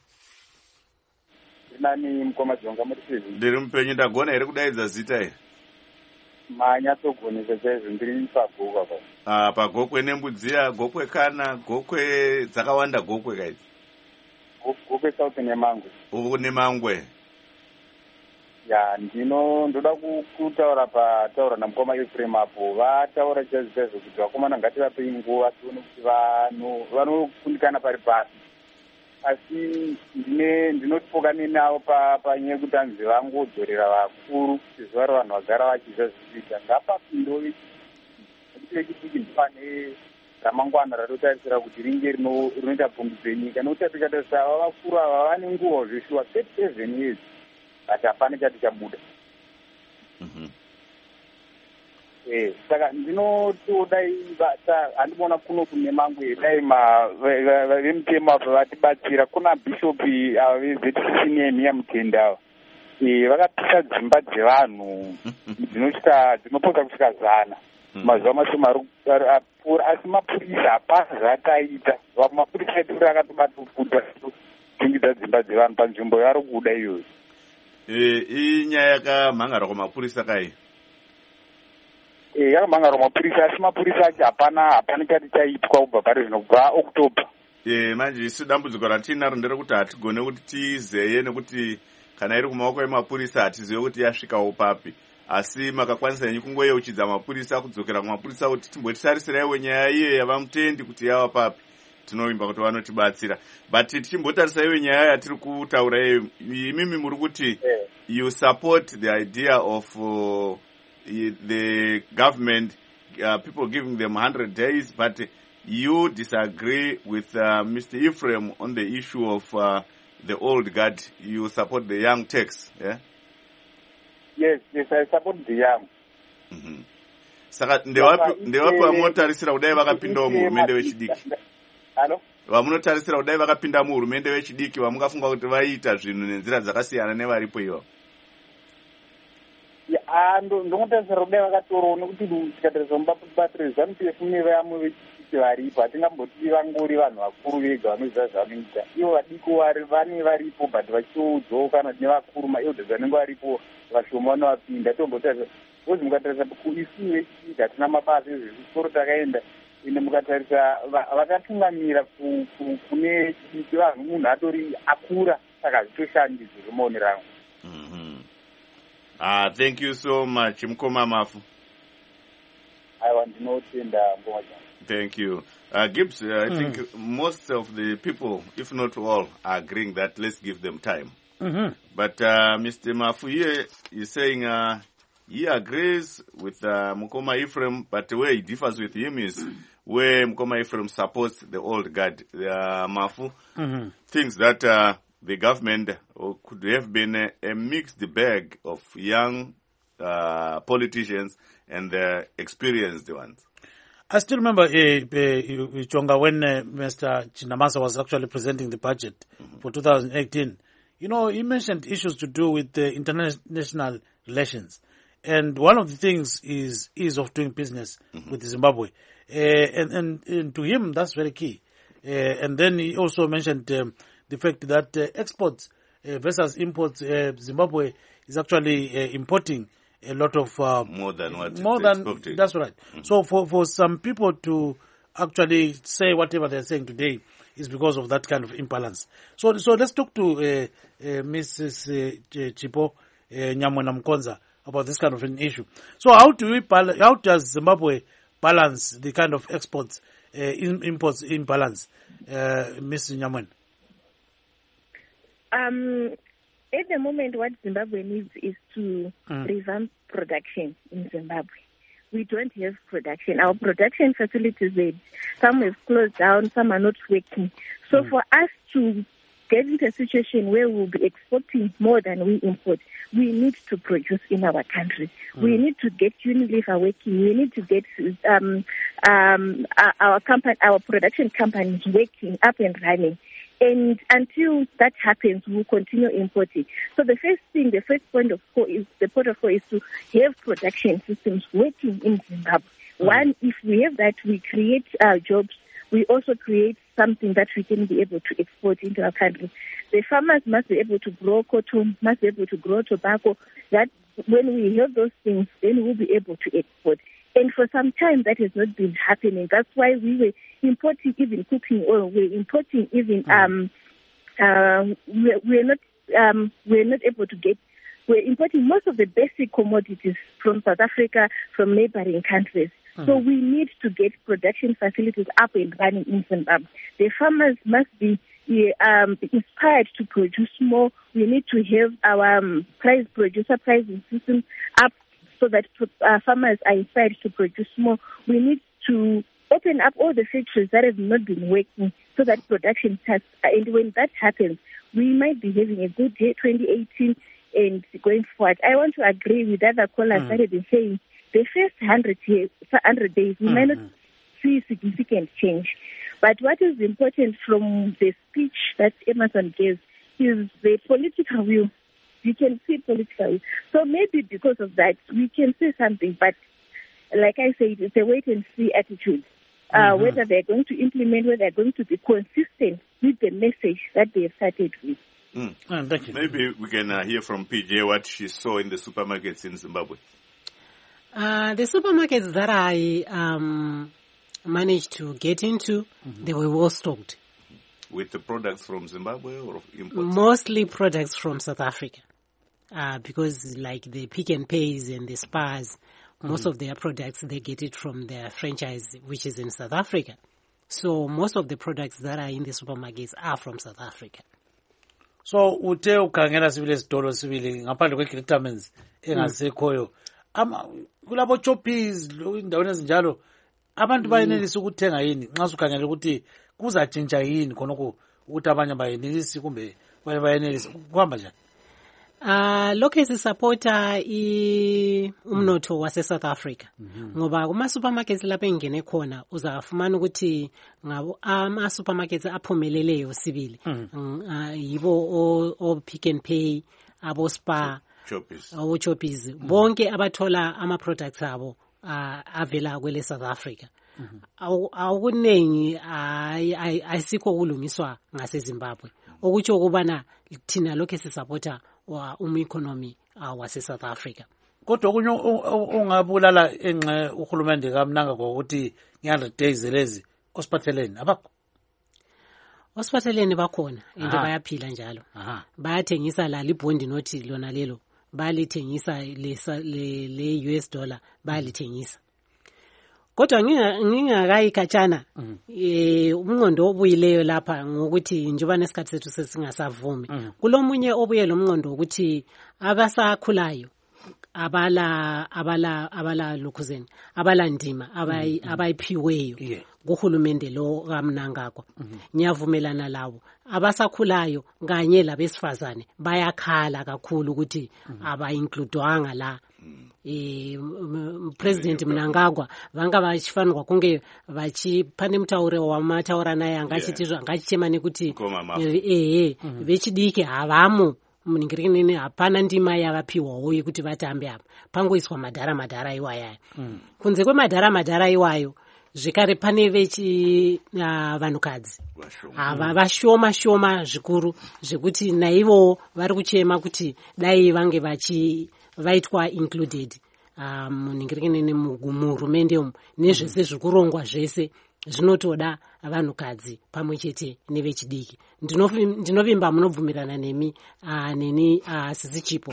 Nani mukoma Jonga muthizi. Ndiri mupenyu ndagona here kudaidza zita here. Manyatsogone sezvo ndiri pagokwe apa. Ah pagokwe nembudziya, gokwe kana, gokwe dzakawanda gokwe kaidzi. Gokwe South neMangwe. Uko neMangwe. Ya ndino ndoda kutaura pataura namukoma Ephraim apo vataura chezvo kuti vakomana ngati vape nguva tione kuti vanhu vanokundikana pari pasi. Asi ndine ndinotipokanei navo panyaya yekuti hanzi vangodzorera vakuru zuva ravanhu vagara vachiziva zvikuita ngapapindo vechitiki ndipane ramangwana ratotarisira kuti ringe rinoita pfumbidzo yenyika, nokuti tikatarisira ava vakuru ava vane nguva zveshuwa thirty seven years but hapana chati chabuda. Eh, saka ndinotodai handimona kuno kune mangwe dai vemutemo ava vatibatsira. Kuna bhishopi ava vezeti sisiniemi yamutenda ava vakapisa dzimba dzevanhu dzinosvika dzinopota kusvika zana mazuva mashoma apfuura, asi mapurisa hapana zvaakaita. Mapurisa edu rakatobatofuta kutungidza dzimba dzevanhu panzvimbo yavari kuda iyoyo. Inyaya yakamhangarwa kwamapurisa kai? Eh, yakamhangarwa mapurisa, asi mapurisa acho hapana hapana chati chaitwa kubva pari zvino kubva October. Eh, manje isu dambudziko ratinaro nderekuti hatigone kuti tizeye, nekuti kana iri kumaoko emapurisa hatizive kuti yasvikawo papi. Asi makakwanisa henyu kungoyeuchidza mapurisa kudzokera kumapurisa kuti timbotitarisirai nyaya iye yavamutendi kuti yava papi. Tinovimba kuti vanotibatsira. But tichimbotarisaiwo nyaya yatiri kutaura iyo, imimi muri kuti you support the idea of uh, the government, uh, people giving them one hundred days, but you disagree with uh, Mister Ephraim on the issue of uh, the old guard. You support the young Turks, yeah? Yes, yes, I support the young. Mm-hmm. Saka ndewapi vamunotarisira kudai vakapindawo muhurumende wechidiki? Hello? Vamunotarisira kudai vakapinda muhurumende wechidiki vamungafunga kuti vaita zvinhu nenzira dzakasiyana nevaripo ivo? Ndinotarisira kudai vakatorowo nekuti tikatarisa mubatiriro ZANU-P F nevamwe vechidiki varipo hatingamboti vangori vanhu vakuru vega vanoziva zvavanoita. Ivo vadiko vane varipo but vachiudzawo kana nevakuru maelders vanenge varipo vashoma vanovapinda. Tombotarisa kozi mukatarisa isu vechidiki hatina mabasa ezvezvikoro takaenda ende mukatarisa vakatungamira kune chidiki vanhu munhu atori akura saka zvitoshandi zvizomaonerangu. Ah, thank you so much, Mkoma Mafu. I want to know Ngoma. Thank you. Uh, Gibbs, uh, I mm. think most of the people, if not all, are agreeing that let's give them time. Mm-hmm. But uh, Mister Mafu here is saying uh, he agrees with uh, Mkoma Ephraim, but where he differs with him is where Mkoma Ephraim supports the old guard. Uh, Mafu mm-hmm. thinks that uh, the government could have been a, a mixed bag of young uh, politicians and the experienced ones. I still remember, uh, uh, Chonga, when uh, Mister Chinamasa was actually presenting the budget mm-hmm. for two thousand eighteen. You know, he mentioned issues to do with uh, international relations. And one of the things is ease of doing business mm-hmm. with Zimbabwe. Uh, and, and, and to him, that's very key. Uh, and then he also mentioned um, the fact that uh, exports uh, versus imports, uh, Zimbabwe is actually uh, importing a lot of uh, more than what more it's than exporting. That's right. Mm-hmm. So for for some people to actually say whatever they're saying today is because of that kind of imbalance. So so let's talk to uh, uh, Missus Uh, Chipo uh, Nyamwena Mkonza about this kind of an issue. So how do we bal- how does Zimbabwe balance the kind of exports uh, in, imports imbalance, uh, Miz Nyamwena? Um, at the moment, what Zimbabwe needs is to mm. revamp production in Zimbabwe. We don't have production. Our production facilities, they, some have closed down, some are not working. So mm. for us to get into a situation where we'll be exporting more than we import, we need to produce in our country. Mm. We need to get Unilever working. We need to get um, um, our, our company, our production companies working, up and running. And until that happens, we'll continue importing. So the first thing, the first point of call is the port of call is to have production systems working in Zimbabwe. Mm. One, if we have that, we create uh, jobs. We also create something that we can be able to export into our country. The farmers must be able to grow cotton, must be able to grow tobacco. That when we have those things, then we'll be able to export. And for some time, that has not been happening. That's why we were importing even cooking oil. We're importing even, um, uh, we're, we're not, um, we're not able to get, we're importing most of the basic commodities from South Africa, from neighboring countries. Mm-hmm. So we need to get production facilities up and running in Zimbabwe. The farmers must be um, inspired to produce more. We need to have our um, price producer pricing system up so that uh, farmers are inspired to produce more. We need to open up all the factories that have not been working so that production starts. And when that happens, we might be having a good year, twenty eighteen, and going forward. I want to agree with other callers mm. that have been saying the first hundred years, hundred days, we mm-hmm. might not see significant change. But what is important from the speech that Emmerson gave is the political will. You can see political will. So maybe because of that, we can say something. But like I said, it's a wait-and-see attitude. Uh, mm-hmm. Whether they're going to implement, whether they're going to be consistent with the message that they have started with. Mm. Oh, thank you. Maybe we can uh, hear from P J what she saw in the supermarkets in Zimbabwe. Uh, the supermarkets that I um, managed to get into, mm-hmm. they were well stocked. With the products from Zimbabwe or imports? Mostly products from South Africa. Uh, because like the Pick and Pays and the Spars, most mm-hmm. of their products, they get it from their franchise, which is in South Africa. So most of the products that are in the supermarkets are from South Africa. So ute ukhangela sibile sitolo sibili ngaphandle kwe-vitamins engasekhoyo ama kulabo choppies indaweni ezinjalo abantu bayenelisa ukuthenga yini nxa usukhangela ukuthi kuzatshintsha yini khonokho ukuthi abanye bayenelisi kumbe banye bayenelisa kuhamba njani? Uh, lokhu sisupporta i umnotho wase South Africa ngoba kuma supermarkets lapha engene khona uzafumana ukuthi ngabo ama supermarkets aphumeleleyo sibili yibo o Pick and Pay, abo Spar, abo Choppies, bonke abathola ama products abo avela kwele South Africa. Awukuningi ayisikho kulungiswa ngase Zimbabwe okutsho ukubana thina lokho sisupporta wa um economy uh, wase South Africa. Kodwa kunye ungabulala enxe uhulumende kamnanga ngokuthi nge one hundred days lezi osiphatheleni abakho? Osiphatheleni bakhona ende bayaphila njalo. Bayathengisa la libhondi nothi lona lelo balithengisa le le U S dollar balithengisa. Kodwa ngingakayi khatshana eh umnqondo obuyileyo lapha ngokuthi njoba nesikhathi sethu sesingasavumi kulomunye obuye lo mnqondo ukuthi abasakhulayo abala abala abala lokhuzeni abala ndima abayiphiweyo kuhulumende lo kamnangagwa ngiyavumelana lawo abasakhulayo kanye labesifazane bayakhala kakhulu ukuthi aba includewanga la eh President Mnangagwa vanga vachifanirwa kunge vachipane mutaure wamataura naye angachitizwa angachichemane kuti eh vechidiki havamo muningirikini hapana ndima yavapiwawo yekuti vatambe apa pangoiswa madhara madhara iwaya kunze kwemadhara madhara iwayo zvikare pane vechi vanhukadzi ava vashoma shoma zvikuru zvekuti naivo vari kuchema kuti dai vange vachi vaitwa included muningirikini muhurumende umu nezvese zvikurongwa zvese zvinotoda vanhukadzi pamwe chete nevechidiki. Ndinovimba munobvumirana nemi neni sisi chipo.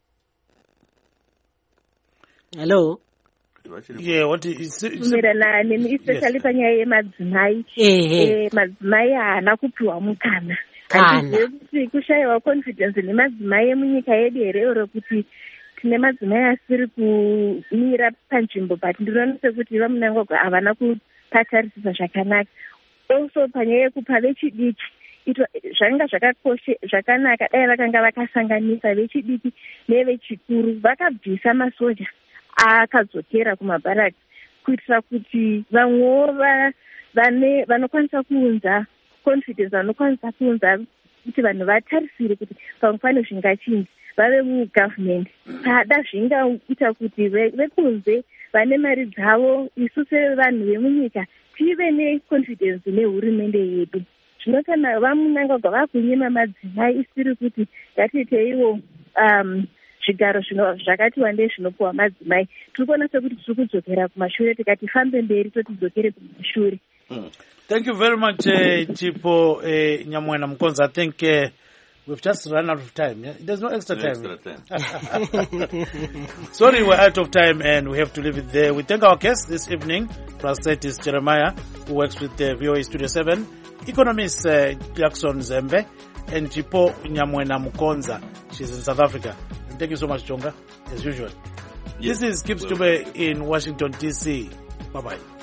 Hello. Yeah, what is bvumirana nemi especially panyaya yemadzimai. Eh madzimai haana kupiwa mukana. Kana kushayiwa confidence nemadzimai emunyika yedu here rekuti tine madzimai asiri kumira panzvimbo but ndinoona sekuti vamunangagwa havana kupatarisisa zvakanaka. Also panyaya yekupa vechidiki zvanga zvakakoshe zvakanaka dai vakanga vakasanganisa vechidiki nevechikuru vakabvisa masoja akadzokera kumabharaki kuitira kuti vamwewo vane vanokwanisa kuunza confidence vanokwanisa kuunza kuti vanhu vatarisire kuti pamwe pane zvingachinji vave mugovernment pada zvingaita kuti vekunze vane mari dzavo isu sevanhu vemunyika tive neconfidence nehurumende yedu. Zvino kana vamunangagwa vakunyema madzimai isiri kuti ngatiiteiwo um zvigaro zvakati wandei zvinopuwa madzimai tiri kuona sekuti tiri kudzokera kumashure tikati fambe mberi totidzokere kumashure. Thank you very much, uh, Chipo uh, Nyamwena Mukonza. I think uh, we've just run out of time. Yeah? There's no extra no time. Extra time. Sorry, we're out of time and we have to leave it there. We thank our guest this evening, Prasetis Jeremiah, who works with uh, V O A Studio seven, economist uh, Jackson Zembe, and Chipo Nyamwena Mukonza. She's in South Africa. And thank you so much, Chonga, as usual. Yes. This is Gibbs Tube in Washington, D C. Bye-bye.